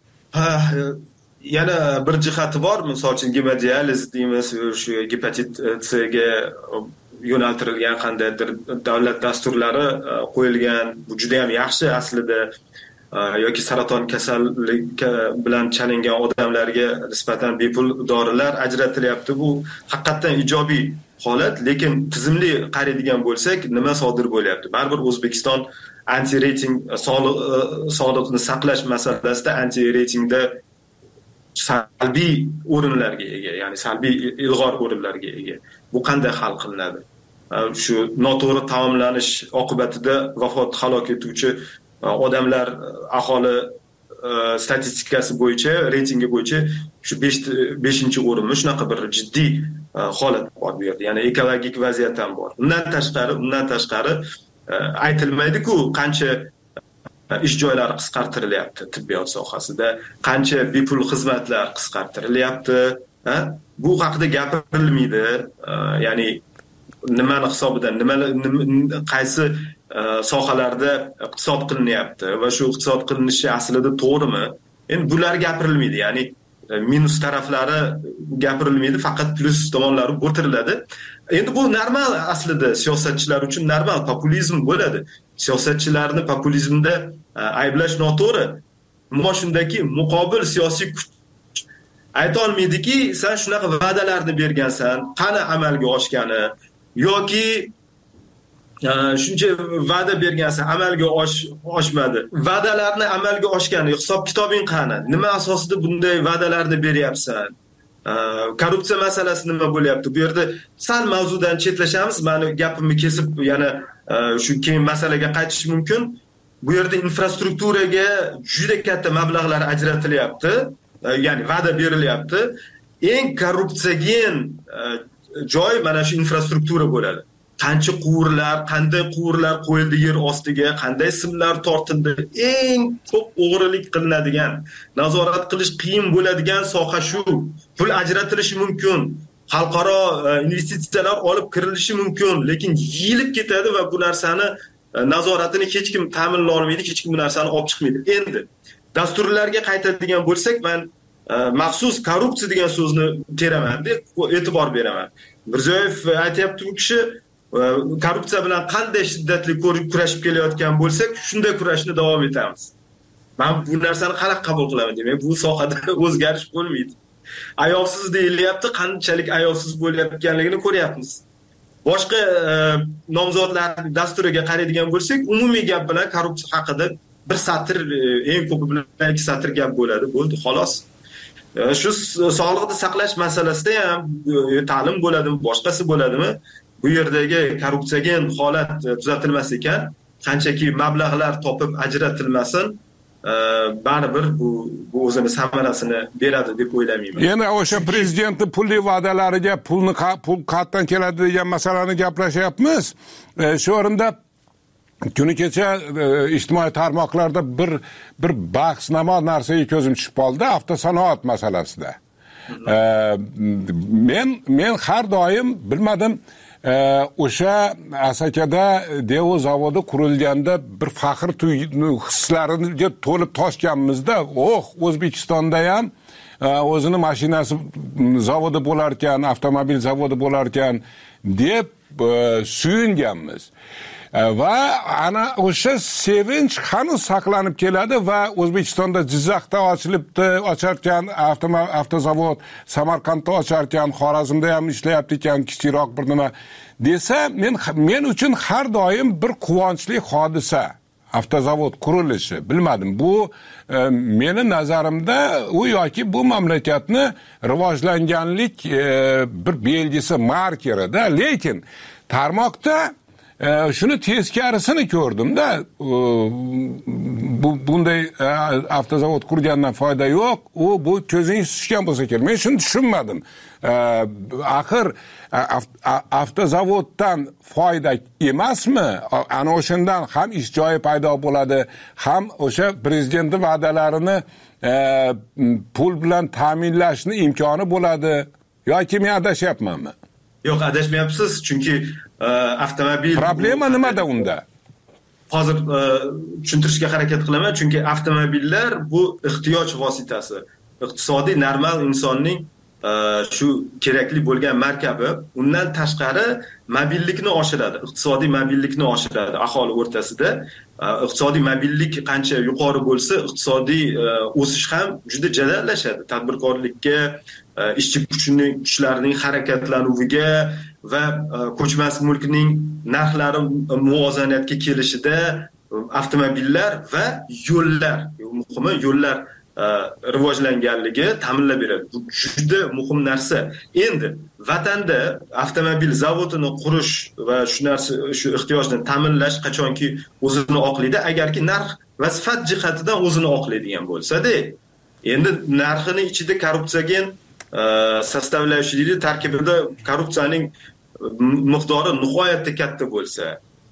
Yana bir jihati bor, misol uchun gemodializ deymiz, shu gepatit C ga yo'naltirilgan qandaydir davlat dasturlari qo'yilgan. Bu juda ham yaxshi aslida. Yoki saraton kasalligi bilan chalingan odamlarga nisbatan bepul dorilar ajratilyapti. Bu haqiqatan ijobiy holat, lekin tizimli qaraydigan bo'lsak, nima sodir bo'lyapti? Baribir O'zbekiston anti-reyting sog'liqni saqlash masalasida anti-reytingda salbiy o'rinlarga ega, ya'ni salbiy ilg'or o'rinlarga ega. Bu qanday hal qilinadi? Shu noto'g'ri taomlanish oqibatida vafot, halok etuvchi odamlar aholi statistikasi bo'yicha, reytingi bo'yicha shu 5-o'rinmi, shunaqa bir jiddiy holat bor bu yerda. Ya'ni ekologik vaziyat ham bor. Undan tashqari aytilmaydi-ku, qancha ish joylari qisqartirilyapti tibbiyot sohasida, qancha bepul xizmatlar qisqartirilyapti. Bu haqida gapirilmaydi. Ya'ni nimani hisobidan, qaysi sohalarda iqtisod qilinyapti va shu iqtisod qilinishi aslida to'g'rimi? Endi bular gapirilmaydi. Ya'ni minus taraflari gapirilmaydi, faqat plus tomonlari o'tiriladi. Endi bu normal, aslida siyosatchilar uchun normal populizm bo'ladi. Siyosatchilarni populizmda ayblash noto'g'ri. Ammo shundaki muqobil siyosiy kuch ayta olmaydiki, sen shunaqa va'dalarni bergansan, qani amalga oshgani, yoki shuncha va'da bergansan, amalga oshmadi. Va'dalarni amalga oshgani hisob kitobing qani? Nima asosida bunday va'dalarni beryapsan? korrupsiya masalasi nima bo'lyapti? Bu yerda sal mavzudan chetlashamiz. Meni gapimni kesib yana shu keyin masalaga qaytish mumkin. Bu yerda infrastrukturaga juda katta mablag'lar ajratilyapti. Ya'ni va'da berilyapti. Eng korrupsiyagen joy mana shu infrastruktura bo'ladi. Qanday quvurlar qo'yildi yer ostiga, qanday simlar tortildi. Eng ko'p o'g'rilik qilinadigan, nazorat qilish qiyin bo'ladigan soha shu. Pul ajratilishi mumkin, xalqaro investitsiyalar olib kirilishi mumkin, lekin yeyilib ketadi va bu narsani nazoratini hech kim ta'minlay olmaydi, hech kim bu narsani olib chiqmaydi. Endi dasturlarga qaytadigan bo'lsak, men maxsus korrupsiya degan so'zni teraman deb e'tibor beraman. Mirziyoyev aytayapti, bu kishi korrupsiya bilan qanday shiddatli kurashib kelayotgan bo'lsak, shunday kurashni davom etamiz. Men bu narsani qanday qabul qilaman? Demak, bu sohada o'zgarish bo'lmaydi. Ayovsiz deyilyapti, qanchalik ayovsiz bo'layotganligini ko'ryapmiz. Boshqa nomzodlar dasturiga qaraydigan bo'lsak, umumiy gap bilan korrupsiya haqida bir satr, eng ko'pi bilan 2 satr gap bo'ladi, bo'ldi, xolos. Shu sog'liqni saqlash masalasida ham ta'lim bo'ladimi, boshqasi bo'ladimi? Bu yerdagi korrupsiyagen holat tuzatilmas ekan, qanchaki mablag'lar topib ajratilmasin, baribir bu o'zini samarasini beradi deb o'ylamayman. Yana o'sha prezidentning pulli va'dalariga pul qayerdan keladi degan masalani gaplashyapmiz. Shu o'rinda kuni kecha ijtimoiy tarmoqlarda bir bahsnamo narsaga ko'zim tushib qoldi, avtosanoat masalasida. Men har doim bilmadim, o'sha Asakada Devo zavodi qurilganda bir faxr hislariga to'lib toshganmizda, O'zbekistonda ham o'zini mashinasi zavodi bo'lar ekan, avtomobil zavodi bo'lar ekan deb suyunganmiz. Va ana o'sha sevinch hanuz saqlanib keladi va O'zbekistonda Jizzaxda ocharkan avtozavod, Samarqandda ocharkan, Xorazmda ham ishlayapti ekan, kichikroq bir nima desa, men uchun har doim bir quvonchli hodisa avtozavod qurilishi. Bilmadim, bu meni nazarimda u yoki bu mamlakatni rivojlanganlik bir belgisi, markerida, lekin tarmoqda shuni teskarisini ko'rdimda, bunday avtozavod qurgandan foyda yo'q, bu ko'zingiz tushgan bo'lsa kerak. Men shuni tushunmadim. Axir avtozavoddan foyda emasmi? Ana o'shandan ham ish joyi paydo bo'ladi, ham o'sha prezidentning va'dalarini pul bilan ta'minlashni imkoni bo'ladi. Yoki men adashyapmanmi? Yo'q, adashmayapsiz, chunki avtomobil problema nimada unda? Hozir tushuntirishga harakat qilaman, chunki avtomobillar bu ehtiyoj vositasi. Iqtisodiy normal insonning shu kerakli bo'lgan markabi, undan tashqari mobillikni oshiradi, iqtisodiy mobillikni oshiradi aholi o'rtasida. Iqtisodiy mobillik qancha yuqori bo'lsa, iqtisodiy o'sish ham juda jadallashadi. Tadbirkorlikka, ishchi kuchlarining harakatlanuviga va ko'chmas mulkning narxlari muvozanatga kelishida avtomobillar va yo'llar, muhimi yo'llar rivojlanganligi ta'minlab beradi. Bu juda muhim narsa. Endi vatanda avtomobil zavodini qurish va shu ehtiyojni ta'minlash qachonki o'zini oqlaydi, agarki narx va sifat jihatidan o'zini oqlaydigan bo'lsa-da, endi narxini ichida korrupsiyagen sostavlayuvchi deydi, tarkibida korrupsiyaning miqdori nihoyatda katta bo'lsa,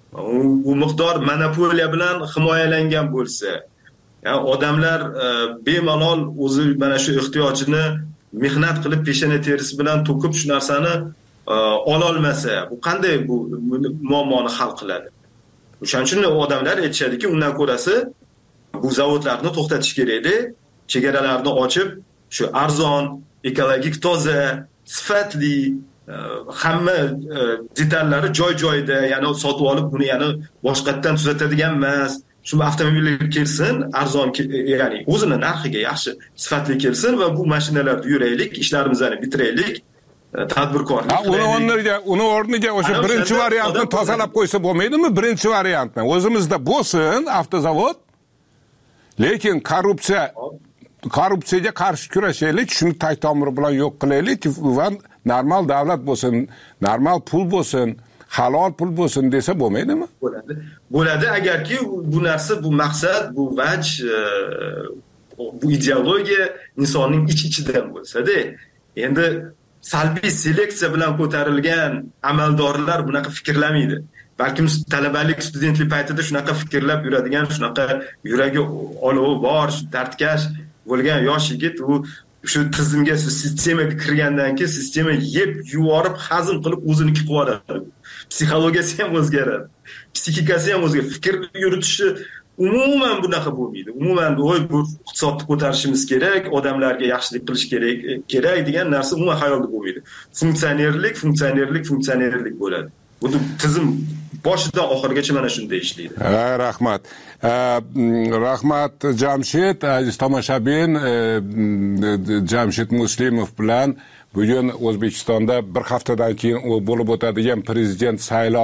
u miqdor monopoliya bilan himoyalangan bo'lsa, odamlar bemalol o'zi mana shu ehtiyojini mehnat qilib peshana terisi bilan to'kib shu narsani ola olmasa, bu qanday bu muammoni hal qiladi? O'shaning uchun odamlar aytishadiki, undan ko'rasi bu zavodlarni to'xtatish kerak edi, chegaralarni ochib, shu arzon, ekologik toza, sifatli, hamma detallari joy-joyida, ya'ni sotib olib buni yana boshqatdan tuzatadigan emas. Shu avtomobillar kelsin, arzon, ya'ni o'zini narxiga yaxshi, sifatli kelsin va bu mashinalarda yuraylik, ishlarimizni bitiraylik, tadbirkorlik qilaylik. Uni o'rniga o'sha birinchi variantni tozalab qo'ysa bo'lmaydimi? Birinchi variantni o'zimizda bo'lsin avtozavod, lekin korrupsiya korrupsiyaga qarshi kurashaylik, shuni tag tomiri bilan yo'q qilaylik va normal davlat bo'lsin, normal pul bo'lsin, halol pul bo'lsin desa bo'lmaydimi? Bo'ladi agarki bu narsa, bu maqsad, bu vaj, bu ideologiya insonning ichidan bo'lsa-da. Endi salbiy seleksiya bilan ko'tarilgan amaldorlar bunaqa fikrlamaydi. Balkim talabalik, studentlik paytida shunaqa fikrlab yuradigan, shunaqa yuragi olovi bor, dardkash bo'lgan yosh yigit u shu tizimga, sistemaga kirgandan keyin sistema yeb yuvorib, hazm qilib o'ziniki qilib oladi. Psixologiyasi ham o'zgaradi. Psixikasi ham o'zgaradi. Fikr yuritishi umuman bunaqa bo'lmaydi. Umuman bu iqtisodni ko'tarishimiz kerak, odamlarga yaxshilik qilish kerak degan narsa umuman xayolda bo'lmaydi. Funksionerlik bo'ladi. Bu tizim boshidan oxirigacha mana shunday ishlaydi. Rahmat. Rahmat Jamshid, aziz tomoshabin, Jamshid Muslimov bilan bugun O'zbekistonda bir haftadan keyin bo'lib o'tadigan prezident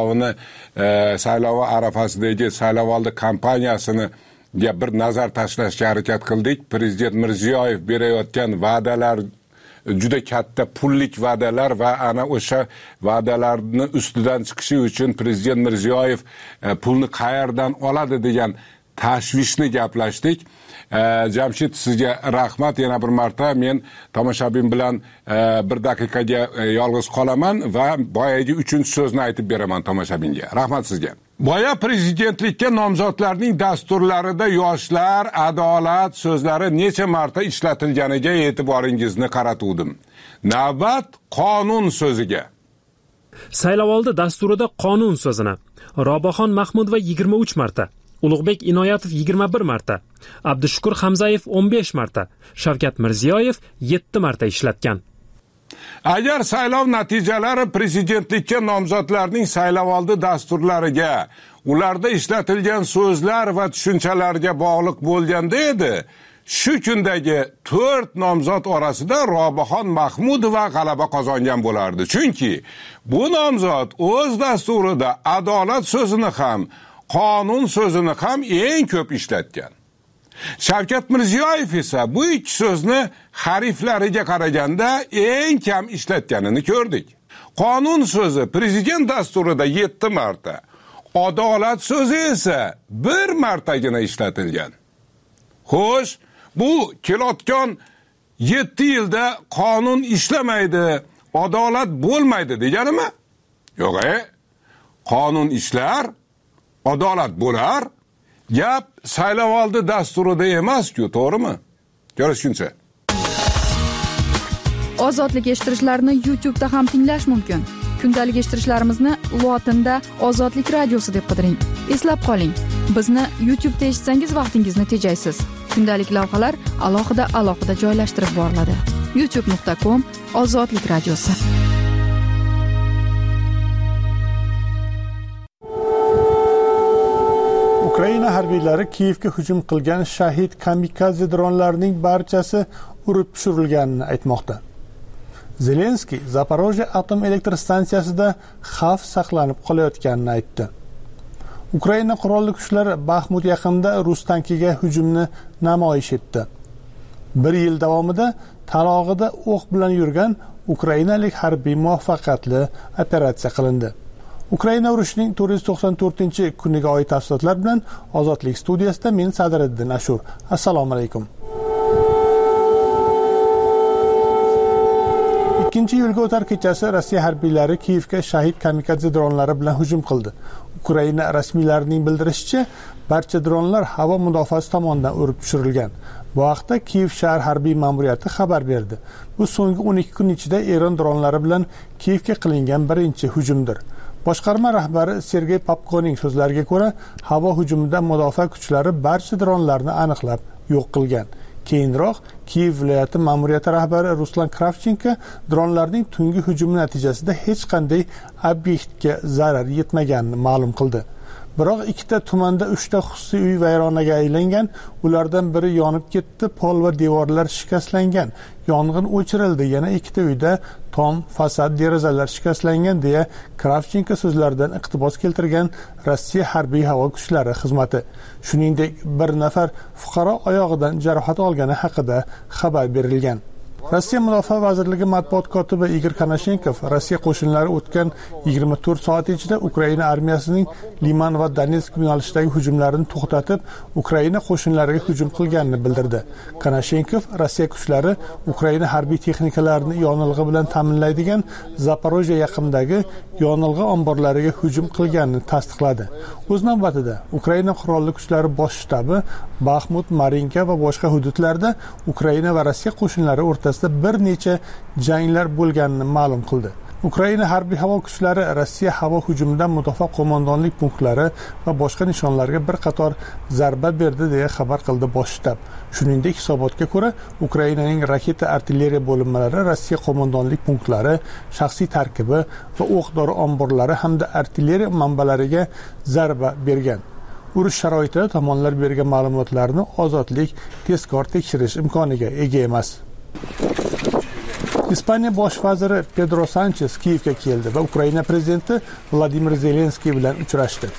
saylovi arafasidagi saylovoldi kampaniyasini bir nazar tashlashga harakat qildik. Prezident Mirziyoyev berayotgan va'dalar juda katta pullik va'dalar va ana o'sha va'dalarni ustidan chiqishi uchun prezident Mirziyoyev pulni qayerdan oladi degan tashvishni gaplashdik. Jamshid, sizga rahmat yana bir marta. Men tomoshabin bilan bir daqiqaga yolg'iz qolaman va boyagi 3-so'zni aytib beraman tomoshabinga. Rahmat sizga. Boya prezidentlikka nomzodlarning dasturlarida yoshlar, adolat so'zlari necha marta ishlatilganiga e'tiboringizni qaratuvdim. Navbat qonun so'ziga. Saylovoldi dasturida qonun so'zini Robixon Mahmudova 23 marta, Ulug'bek Inoyatov 21 marta, Abdushukur Hamzayev 15 marta, Shavkat Mirziyoyev 7 marta ishlatgan. Agar saylov natijalari prezidentlikka nomzodlarning saylovoldi dasturlariga, ularda ishlatilgan so'zlar va tushunchalarga bog'liq bo'lganda edi, shu kundagi 4 nomzod orasida Robixon Mahmudova g'alaba qozongan bo'lardi. Chunki bu nomzod o'z dasturida adolat so'zini ham, qonun so'zini ham eng ko'p ishlatgan. Shavkat Mirziyoyev esa bu ikki so'zni harflariga qaraganda eng kam ishlatganini ko'rdik. Qonun so'zi prezident dasturida 7 marta, adolat so'zi esa 1 martagina ishlatilgan. Xo'sh, bu kelayotgan 7 yilda qonun ishlamaydi, adolat bo'lmaydi deganimi? Yo'q, qonun ishlar, adolat bo'lar. Gap saylovoldi dasturida emas-ku, to'g'rimi? Ko'rishguncha. Ozodlik eshittirishlarni YouTube da ham tinglash mumkin. Kundalik eshittirishlarimizni lotinda Ozodlik radiosi deb qidiring. Eslab qoling, bizni YouTube da eshitsangiz vaqtingizni tejaysiz. Kundalik lavhalar alohida joylashtirib boriladi. youtube.com/Ozodlik radiosi. Ukraina harbiylari Kiyevga hujum qilgan shahid kamikaze dronlarining barchasi urib tushirilganini aytmoqda. Zelenskiy Zaporojye atom elektr stansiyasida xavf saqlanib qolayotganini aytdi. Ukraina qurolli kuchlari Baxmut yaqinida rus tankiga hujumni namoyish etdi. 1 yil davomida talog'ida o'q bilan yurgan ukrainalik harbiy muvaffaqiyatli operatsiya qilindi. Ukraina urushining 494-kuniga oid tafsilotlar bilan Ozodlik studiyasida men Sadriddin Ashur. Assalomu alaykum. 2-iyulga o'tar kechasi Rossiya harbiylari Kiyevga shahid kamikaze dronlari bilan hujum qildi. Ukraina rasmiylarining bildirishicha, barcha dronlar havo mudofaasi tomonidan urib tushirilgan. Bu haqda Kiyev shahar harbiy ma'muriyati xabar berdi. Bu so'nggi 12 kun ichida Eron dronlari bilan Kiyevga qilingan birinchi hujumdir. Boshqarma rahbari Sergey Popkoning so'zlariga ko'ra, havo hujumida mudofaa kuchlari barcha dronlarni aniqlab yo'q qilgan. Keyinroq Kiyev viloyati ma'muriyati rahbari Ruslan Kravchenko dronlarning tungi hujumi natijasida hech qanday obyektga zarar yetmaganini ma'lum qildi. Biroq ikkita tumanda 3 ta xususiy uy vayronaga aylangan, ulardan biri yonib ketdi, pol va devorlar shikastlangan. Yong'in o'chirildi, yana 2 ta uyda tom, fasad, derazalar shikastlangan deya Kravchenko so'zlaridan iqtibos keltirgan Rossiya harbiy havo kuchlari xizmati. Shuningdek, bir nafar fuqaro oyog'idan jarohat olgani haqida xabar berilgan. Rossiya Mudofaa vazirligi matbuot kotibi Igor Konashenkov Rossiya qo'shinlari o'tgan 24 soat ichida Ukraina armiyasining Liman va Donetsk yo'nalishidagi hujumlarini to'xtatib, Ukraina qo'shinlariga hujum qilganini bildirdi. Konashenkov Rossiya kuchlari Ukraina harbiy texnikalarini yonilg'i bilan ta'minlaydigan Zaporojye yaqinidagi yonilg'i omborlariga hujum qilganini tasdiqladi. O'z navbatida Ukraina qurolli kuchlari bosh shtabi Baxmut, Marinka va boshqa hududlarda Ukraina va Rossiya qo'shinlari o'rtasida bir necha janglar bo'lganini ma'lum qildi. Ukraina harbiy havo kuchlari Rossiya havo hujumidan mudofaa qo'mondonlik punktlari va boshqa nishonlarga bir qator zarba berdi deya xabar qildi bosh shtab. Shuningdek, hisobotga ko'ra, Ukrainaning raketa artilleriya bo'linmalari Rossiya qo'mondonlik punktlari, shaxsiy tarkibi va o'q-dori omborlari hamda artilleriya manbalariga zarba bergan. Urush sharoitida tomonlar bergan ma'lumotlarni ozodlik tezkor tekshirish imkoniga ega emas. Ispaniya bosh vaziri Pedro Sanchez Kiyevga keldi va Ukraina prezidenti Vladimir Zelenskiy bilan uchrashdi.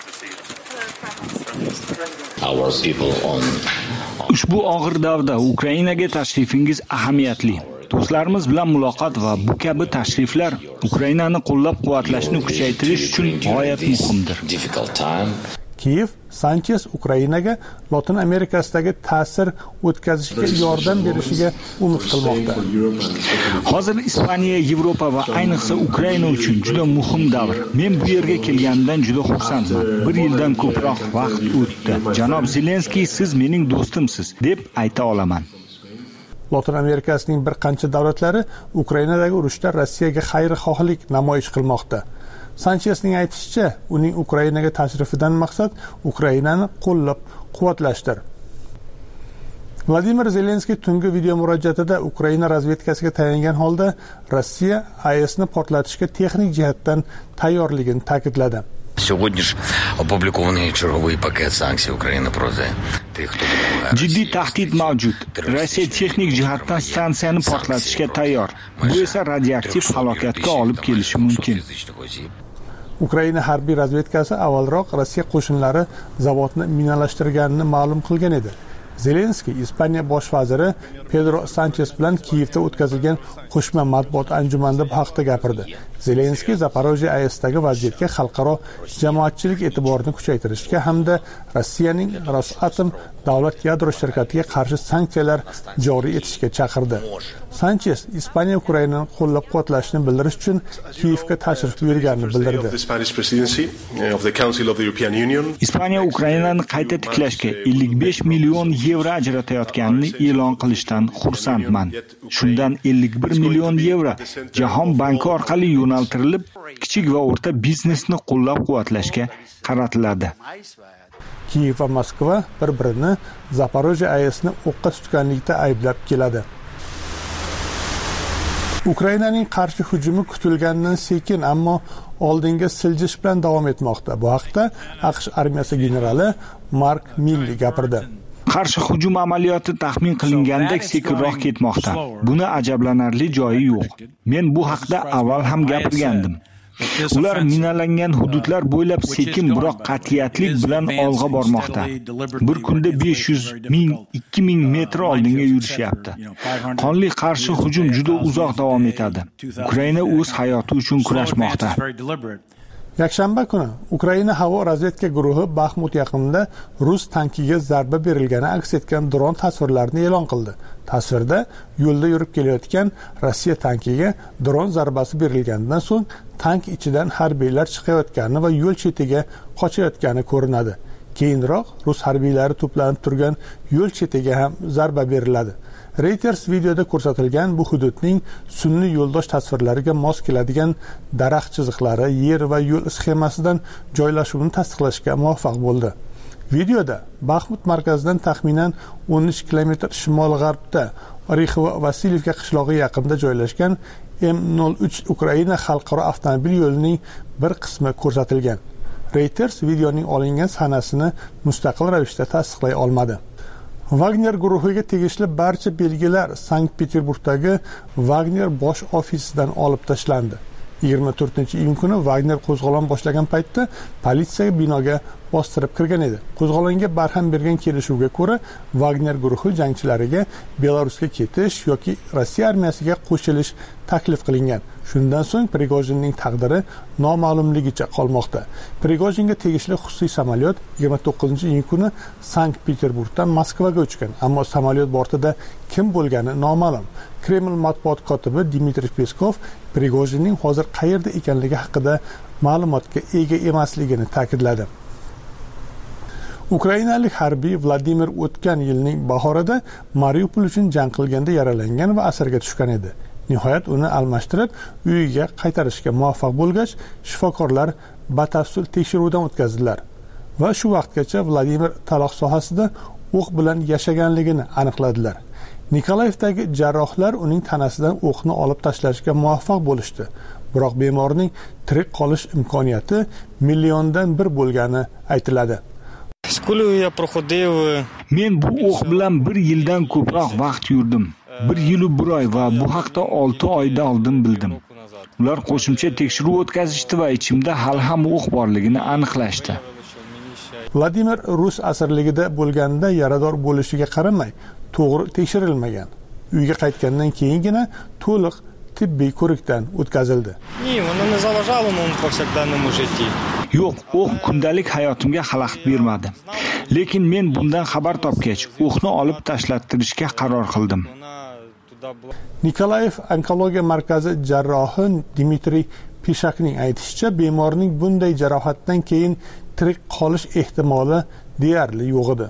Ushbu og'ir davrda Ukrainaga tashrifingiz ahamiyatli. Do'stlarimiz bilan muloqot va bu kabi tashriflar Ukrainani qo'llab-quvvatlashni kuchaytirish uchun g'oyat muhimdir. Kiyev Sanchez Ukrainaga Lotin Amerikasidagi ta'sir o'tkazishga yordam berishiga umid qilmoqda. Hozir Ispaniya, Yevropa va ayniqsa Ukraina uchun juda muhim davr. Men bu yerga kelgandan juda xursandman. 1 yildan ko'proq vaqt o'tdi. Janob Zelenskiy, siz mening do'stimsiz deb ayta olaman. Lotin Amerikasining bir qancha davlatlari Ukrainadagi urushda Rossiyaga xayrixohlik namoyish qilmoqda. Sanchezning aytishicha, uning Ukrainaga tashrifidan maqsad Ukrainani qo'llab-quvvatlashdir. Vladimir Zelenskiy tungi video murojaatida Ukraina razvedkasiga tayangan holda Rossiya AESni portlatishga texnik jihatdan tayyorligini ta'kidladi. Сьогодні ж опублікований черговий пакет санкцій України проти тих, хто Jiddiy tahdid mavjud. Rossiya texnik jihatdan stansiyani portlatishga tayyor. Bu esa radioaktiv halokatga olib kelishi mumkin. Ukraina harbiy razvedkasi avvalroq Rossiya qo'shinlari zavodni minalashtirganini ma'lum qilgan edi. Zelenskiy Ispaniya bosh vaziri Pedro Sanchez bilan Kiyevda o'tkazilgan qo'shma matbuot anjumanida bu haqda gapirdi. Zelenskiy Zaporojye AESdagi vaziyatga xalqaro jamoatchilik e'tiborini kuchaytirishga hamda Rossiyaning Rosatom davlat yadro shirkatiga qarshi sanksiyalar joriy etishga chaqirdi. Sanchez Ispaniya Ukrainani qo'llab-quvvatlashni bildirish uchun Kiyevga tashrif buyurganini bildirdi. Ispaniya Ukrainani qayta tiklashga 55 million yevro ajratayotganini e'lon qilishdan xursandman. Shundan 51 million yevro Jahon banki orqali yo'naltirilib, kichik va o'rta biznesni qo'llab-quvvatlashga qaratiladi. Kiyev va Moskva bir-birini Zaporojye AESni o'qqa tutganlikda ayblab keladi. Ukrainaning qarshi hujumi kutilgandan sekin, ammo oldinga siljish bilan davom etmoqda. Bu haqda AQSh armiyasi generali Mark Milley gapirdi. Qarshi hujum amaliyoti taxmin qilingandek sekinroq ketmoqda. Buni ajablanarli joyi yo'q. Men bu haqda avval ham gapirgandim. Ular minalangan hududlar bo'ylab sekin biroq qat'iyatlik bilan olg'a bormoqda. Bir kunda 500 ming, 2000 metr oldinga yurishyapti. Qonli qarshi hujum juda uzoq davom etadi. Ukraina o'z hayoti uchun kurashmoqda. Yakshanba kuni Ukraina havo razvedka guruhi Baxmut yaqinida rus tankiga zarba berilgani aks etgan dron tasvirlarini e'lon qildi. Tasvirda yo'lda yurib kelayotgan Rossiya tankiga dron zarbasi berilganidan so'ng tank ichidan harbiylar chiqayotgani va yo'l chetiga qochayotgani ko'rinadi. Keyinroq rus harbiylari to'planib turgan yo'l chetiga ham zarba beriladi. Reuters videoda ko'rsatilgan bu hududning sun'iy yo'ldosh tasvirlariga mos keladigan daraxt chiziqlari, yer va yo'l sxemasidan joylashuvini tasdiqlashga muvaffaq bo'ldi. Videoda Baxmut markazidan taxminan 13 kilometr shimol-g'arbda Orikhovo-Vasilyevka qishlog'i yaqinida joylashgan M03 Ukraina xalqaro avtomobil yo'lining bir qismi ko'rsatilgan. Reuters videoning olingan sanasini mustaqil ravishda tasdiqlay olmadi. Wagner guruhiga tegishli barcha belgilar Sankt-Peterburgdagi Wagner bosh ofisidan olib tashlandi. 24-iyun kuni Wagner qo'zg'olon boshlagan paytda politsiya binoga bostirib kirgan edi. Qo'zg'olonga barham bergan kelishuvga ko'ra, Wagner guruhi jangchilariga Belarusga ketish yoki Rossiya armiyasiga qo'shilish taklif qilingan. Shundan so'ng Prigojinning taqdiri noma'lumligicha qolmoqda. Prigojinga tegishli xususiy samolyot 29-iyun kuni Sankt-Peterburgdan Moskvaga uchgan, ammo samolyot bortida kim bo'lgani noma'lum. Kreml matbuot kotibi Dmitriy Peskov Prigojinning hozir qayerda ekanligi haqida ma'lumotga ega emasligini ta'kidladi. Ukrainalik harbiy Vladimir o'tgan yilning bahorida Mariupol uchun jang qilganda yaralangan va asirga tushgan edi. Nihoyat uni almashtirib, uyiga qaytarishga muvaffaq bo'lgach, shifokorlar batafsil tekshiruvdan o'tkazdilar va shu vaqtgacha Vladimir taloq sohasida o'q bilan yashaganligini aniqladilar. Nikolayevdagi jarrohlar uning tanasidan o'qni olib tashlashga muvaffaq bo'lishdi. Biroq bemorning tirik qolish imkoniyati milliondan bir bo'lgani aytiladi. Men bu o'q bilan 1 yildan ko'proq vaqt yurdim. 1 yil u 1 oy va bu haqda 6 oyda oldin bildim. Ular qo'shimcha tekshiruv o'tkazishdi va ichimda hali ham o'q borligini aniqlashdi. Vladimir rus asirligida bo'lganda yarador bo'lishiga qaramay, to'g'ri tekshirilmagan. Uyga qaytgandan keyingina to'liq tibbiy ko'rikdan o'tkazildi. Yo'q, o'q kundalik hayotimga xalaqit bermadi. Lekin men bundan xabar topgach, o'qni olib tashlattirishga qaror qildim. Nikolayev onkologiya markazi jarrohi Dmitriy Pishakning aytishicha, bemorning bunday jarohatdan keyin tirik qolish ehtimoli deyarli yo'q edi.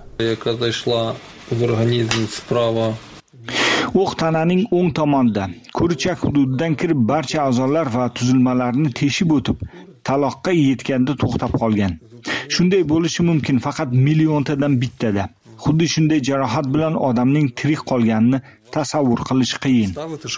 O'q tananing o'ng tomonida, ko'richak hududidan kirib barcha a'zolar va tuzilmalarni teshib o'tib, taloqqa yetganda to'xtab qolgan. Shunday bo'lishi mumkin faqat milliontadan bittada. Xuddi shunday jarohat bilan odamning tirik qolganini tasavvur qilish qiyin.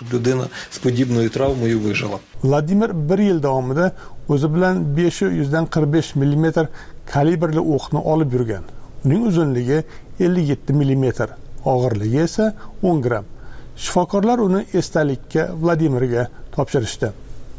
Vladimir 1 yil davomida o'zi bilan 500 dan 45 mm kalibrli o'qni olib yurgan. Uning uzunligi 57 mm, og'irligi esa 10 gram. Shifokorlar uni esdalikka Vladimirga topshirishdi.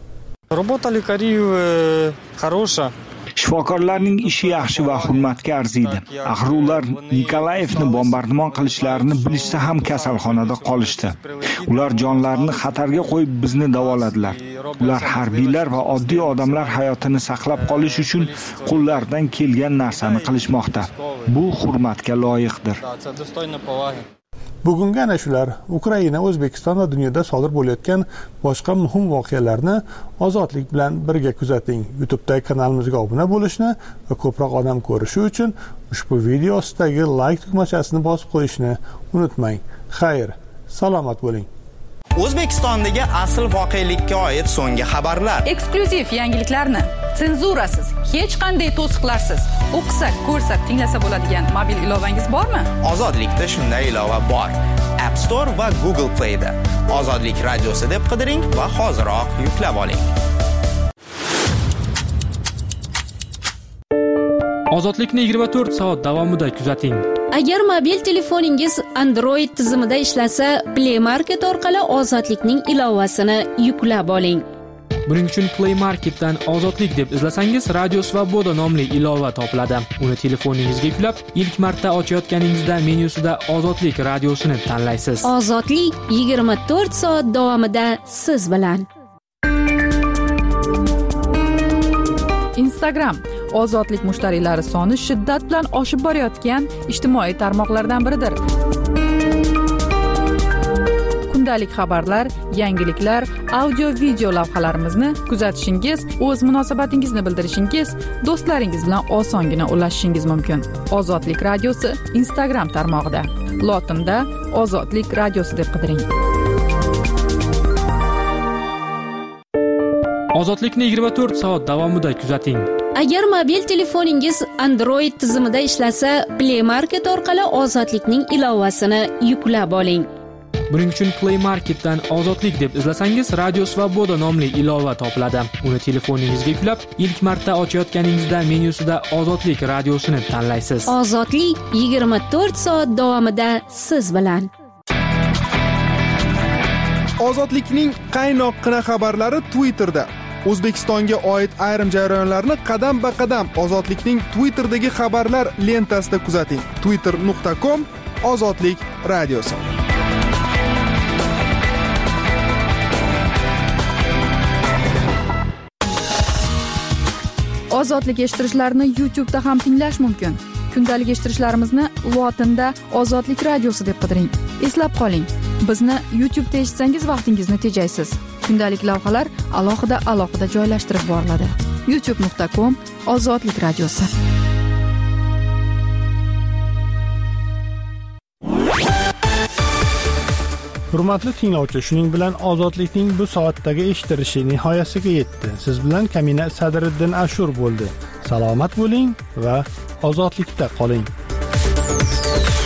Shifokorlarning ishi yaxshi va hurmatga arziydi. Axir ular Nikolayevni bombardimon qilishlarini bilishsa ham kasalxonada qolishdi. Ular jonlarini xatarga qo'yib bizni davoladilar. Ular harbiylar va oddiy odamlar hayotini saqlab qolish uchun qo'llaridan kelgan narsani qilishmoqda. Bu hurmatga loyiqdir. Bugungi ana shular Ukraina, O'zbekiston va dunyoda sodir bo'layotgan boshqa muhim voqealarni ozodlik bilan birga kuzating. YouTube'dagi kanalimizga obuna bo'lishni va ko'proq odam ko'rishi uchun ushbu video ostidagi like tugmachasini bosib qo'yishni unutmang. Xayr, salomat bo'ling. O'zbekistondagi asl voqelikka oid so'nggi xabarlar, eksklyuziv yangiliklarni senzurasiz, hech qanday to'siqlarsiz o'qisak, ko'rsak, tinglasa bo'ladigan mobil ilovangiz bormi? Ozodlikda shunday ilova bor. App Store va Google Play da. Ozodlik radiosi deb qidiring va hoziroq yuklab oling. Ozodlikni 24 soat davomida kuzating. Agar mobil telefoningiz Android tizimida ishlasa, Play Market orqali Ozodlikning ilovasini yuklab oling. Buning uchun Play Marketdan Ozodlik deb izlasangiz, Radio Svoboda nomli ilova topiladi. Uni telefoningizga yuklab, ilk marta ochayotganingizda menyusida Ozodlik radiosini tanlaysiz. Ozodlik 24 soat davomida siz bilan. Instagram Ozodlik mushtariylari soni shiddat bilan oshib borayotgan ijtimoiy tarmoqlardan biridir. Kundalik xabarlar, yangiliklar, audio-video lavhalarimizni kuzatishingiz, o'z munosabatingizni bildirishingiz, do'stlaringiz bilan osongina ulashishingiz mumkin. Ozodlik radiosi Instagram tarmog'ida. Lotinda Ozodlik radiosi deb qidiring. Ozodlikni 24 soat davomida kuzating. Agar mobil telefoningiz Android tizimida ishlasa, Play Market orqali Ozodlikning ilovasini yuklab oling. Buning uchun Play Marketdan Ozodlik deb izlasangiz, Radio Svoboda nomli ilova topiladi. Uni telefoningizga yuklab, ilk marta ochayotganingizda menyusida Ozodlik radiosini tanlaysiz. Ozodlik 24 soat davomida siz bilan. Ozodlikning qaynoqqina xabarlari Twitterda. O'zbekistonga oid ayrim jarayonlarni qadam-ba-qadam Ozodlikning Twitterdagi xabarlar lentasida kuzating. twitter.com Ozodlik radiosi. Ozodlik eshittirishlarni YouTube'da ham tinglash mumkin. Kundalik eshittirishlarimizni lotinda Ozodlik radiosi deb qidiring. Eslab qoling, bizni YouTube'da eshitsangiz vaqtingizni tejaysiz. Kundalik lavhalar alohida joylashtirib boriladi. youtube.com Ozodlik radiosi. Hurmatli tinglovchi, shuning bilan Ozodlikning bu soatdagi eshittirishi nihoyasiga yetdi. Siz bilan Kamina Sadriddin Ashur bo'ldi. Salomat bo'ling va ozodlikda qoling.